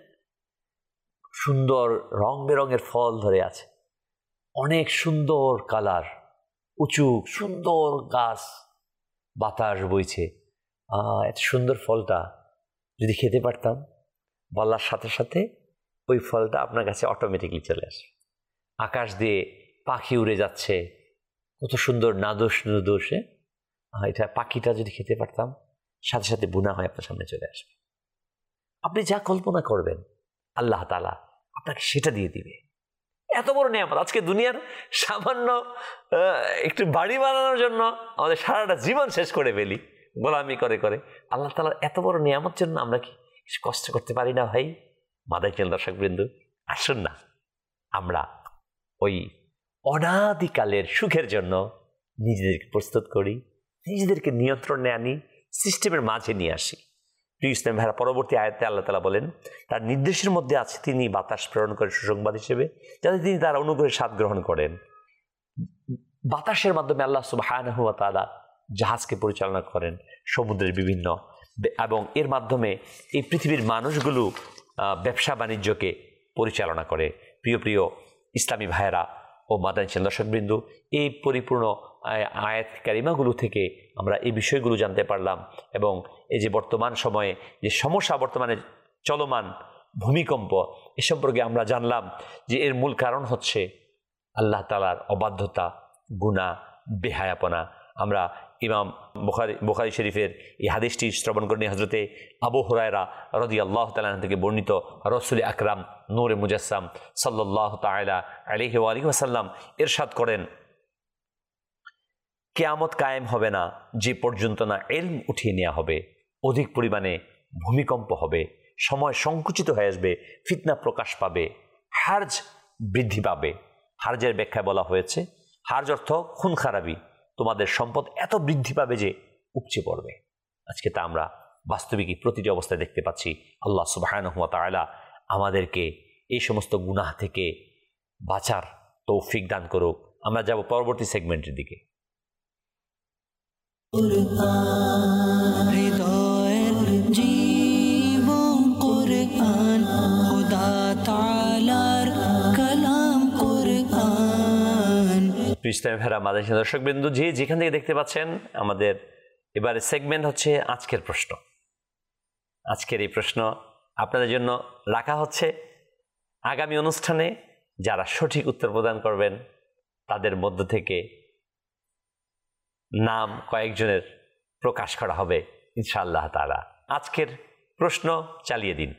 সুন্দর রং বেরঙের ফল ধরে আছে, অনেক সুন্দর কালার, উঁচু সুন্দর গাছ, বাতাস বইছে। আহ এত সুন্দর ফলটা যদি খেতে পারতাম, বলার সাথে সাথে ওই ফলটা আপনার কাছে অটোমেটিকলি চলে আসে। আকাশ দিয়ে পাখি উড়ে যাচ্ছে, কত সুন্দর নাদোষ নুদোষে, এটা পাখিটা যদি খেতে পারতাম, সাথে সাথে বুনা হয় আপনার সামনে চলে আসবে। আপনি যা কল্পনা করবেন আল্লাহ তাআলা আপনাকে সেটা দিয়ে দিবে। এত বড় নিয়ামত। আজকে দুনিয়ার সামান্য একটু বাড়ি বানানোর জন্য আমাদের সারাটা জীবন শেষ করে ফেলি গোলামি করে করে। আল্লাহ তাআলার এত বড় নিয়ামতের জন্য আমরা কি কষ্ট করতে পারি না ভাই? মাদানী চ্যানেল দর্শকবৃন্দু, আসুন না আমরা ওই অনাদিকালের সুখের জন্য নিজেদেরকে প্রস্তুত করি, নিজেদেরকে নিয়ন্ত্রণে আনি, সিস্টেমের মাঝে নিয়ে আসি। প্রিয় ইসলাম ভাইরা, পরবর্তী আয়াতে আল্লাহ তাআলা বলেন, তার নির্দেশের মধ্যে আছে তিনি বাতাস প্রেরণ করে সুসংবাদ হিসেবে, যাতে তিনি তার অনুগ্রহের স্বাদ গ্রহণ করেন। বাতাসের মাধ্যমে আল্লাহ সুবহানাহু ওয়া তাআলা জাহাজকে পরিচালনা করেন সমুদ্রের বিভিন্ন, এবং এর মাধ্যমে এই পৃথিবীর মানুষগুলো ব্যবসা বাণিজ্যকে পরিচালনা করে। প্রিয় প্রিয় ইসলামী ভাইয়েরা ও মাদানী চ্যানেল দর্শকবৃন্দু, এই পরিপূর্ণ আয়াত কারিমাগুলো থেকে আমরা এই বিষয়গুলো জানতে পারলাম। এবং এই যে বর্তমান সময়ে যে সমস্যা বর্তমানে চলমান, ভূমিকম্প, এ সম্পর্কে আমরা জানলাম যে এর মূল কারণ হচ্ছে আল্লাহ তাআলার অবাধ্যতা, গুনাহ, বেহায়াপনা। আমরা ইমাম বুখারী বুখারী শরীফের এই হাদিসটি শ্রবণ করেন হযরতে আবু হুরায়রা রাদিয়াল্লাহু তাআলা আনহু থেকে বর্ণিত, রাসূল আকরাম নূরে মুজাসসাম সাল্লাল্লাহু তাআলা আলাইহি ওয়া আলিহি ওয়াসাল্লাম ইরশাদ করেন, কিয়ামত কায়েম হবে না যে পর্যন্ত না ইলম উঠিয়ে নেওয়া হবে, অধিক পরিমাণে ভূমিকম্প হবে, সময় সংকুচিত হয়ে আসবে, ফিতনা প্রকাশ পাবে, হার্জ বৃদ্ধি পাবে। হার্জের ব্যাখ্যায় বলা হয়েছে, হার্জ অর্থ খুন খারাপি, তোমাদের সম্পদ এত বৃদ্ধি পাবে যে উপচে পড়বে। আজকে তা আমরা বাস্তবিকই প্রতিটি অবস্থায় দেখতে পাচ্ছি। আল্লাহ সুবহানাহু ওয়া তাআলা আমাদেরকে এই সমস্ত গুনাহ থেকে বাঁচার তৌফিক দান করুক। আমরা যাব পরবর্তী সেগমেন্টের দিকে। হৃদয়ের জীবন কুরআন, খোদা তাআলার কালাম কুরআন। ইসলামী ভাইরা, মাদানী চ্যানেল দর্শকবৃন্দু, যে যেখান থেকে দেখতে পাচ্ছেন, আমাদের এবারে সেগমেন্ট হচ্ছে আজকের প্রশ্ন। আজকের এই প্রশ্ন আপনাদের জন্য রাখা হচ্ছে আগামী অনুষ্ঠানে যারা সঠিক উত্তর প্রদান করবেন তাদের মধ্য থেকে নাম কয়েকজনের প্রকাশ করা হবে ইনশাআল্লাহ তাআলা। আজকের প্রশ্ন চালিয়ে দিন।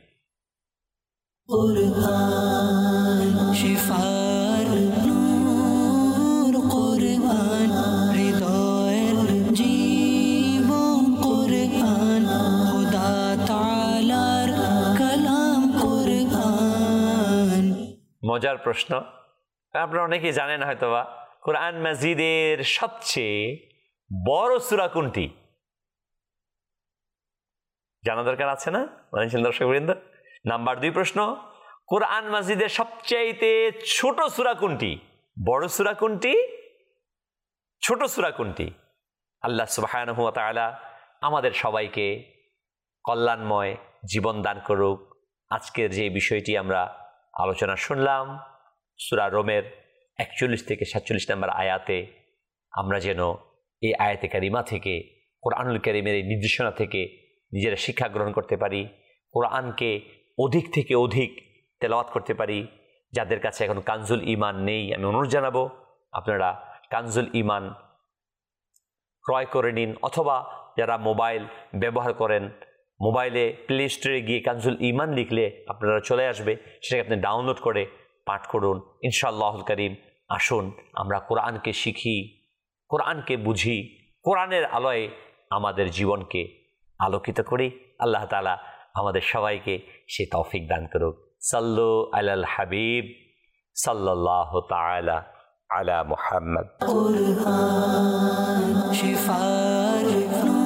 কুরআন শিফার নূর, কুরআন হৃদয়ের জীবন, কুরআন খোদা তাআলার কালাম, কুরআন। মজার প্রশ্ন। আপনারা অনেকেই জানেন হয়তোবা কোরআন মাজিদের সবচেয়ে বড় সূরা কোনটি? জানা দরকার আছে না মানছেন দর্শকবৃন্দ? নাম্বার দুই প্রশ্ন, কোরআন মাজিদের সবচাইতে ছোট সূরা কোনটি? বড় সূরা কোনটি, ছোট সূরা কোনটি? আল্লাহ সুবহানাহু ওয়া তাআলা আমাদের সবাইকে কল্যাণময় জীবন দান করুক। আজকের যে বিষয়টি আমরা আলোচনা শুনলাম সূরা রোমের একচল্লিশ থেকে সাতচল্লিশ নম্বর আয়াতে, আমরা যেন এই আয়াতে কারিমা থেকে, কোরআনুল কারীমের এই নির্দেশনা থেকে নিজেরা শিক্ষা গ্রহণ করতে পারি, কোরআনকে অধিক থেকে অধিক তেলাওয়াত করতে পারি। যাদের কাছে এখন কানজুল ঈমান নেই, আমি অনুরোধ জানাবো আপনারা কানজুল ঈমান ক্রয় করে নিন, অথবা যারা মোবাইল ব্যবহার করেন মোবাইলে প্লে স্টোরে গিয়ে কানজুল ঈমান লিখলে আপনারা চলে আসবে, সেটাকে আপনি ডাউনলোড করে পাঠ করুন ইনশাআল্লাহুল কারীম। আসুন আমরা কোরআনকে শিখি, কোরআনকে বুঝি, কোরআনের আলোয় আমাদের জীবনকে আলোকিত করি। আল্লাহ তাআলা আমাদের সবাইকে সে তৌফিক দান করুক। সাল্লু আলাল হাবিব সাল্লাল্লাহু তাআলা আলা মুহাম্মদ। কুরআন শিফার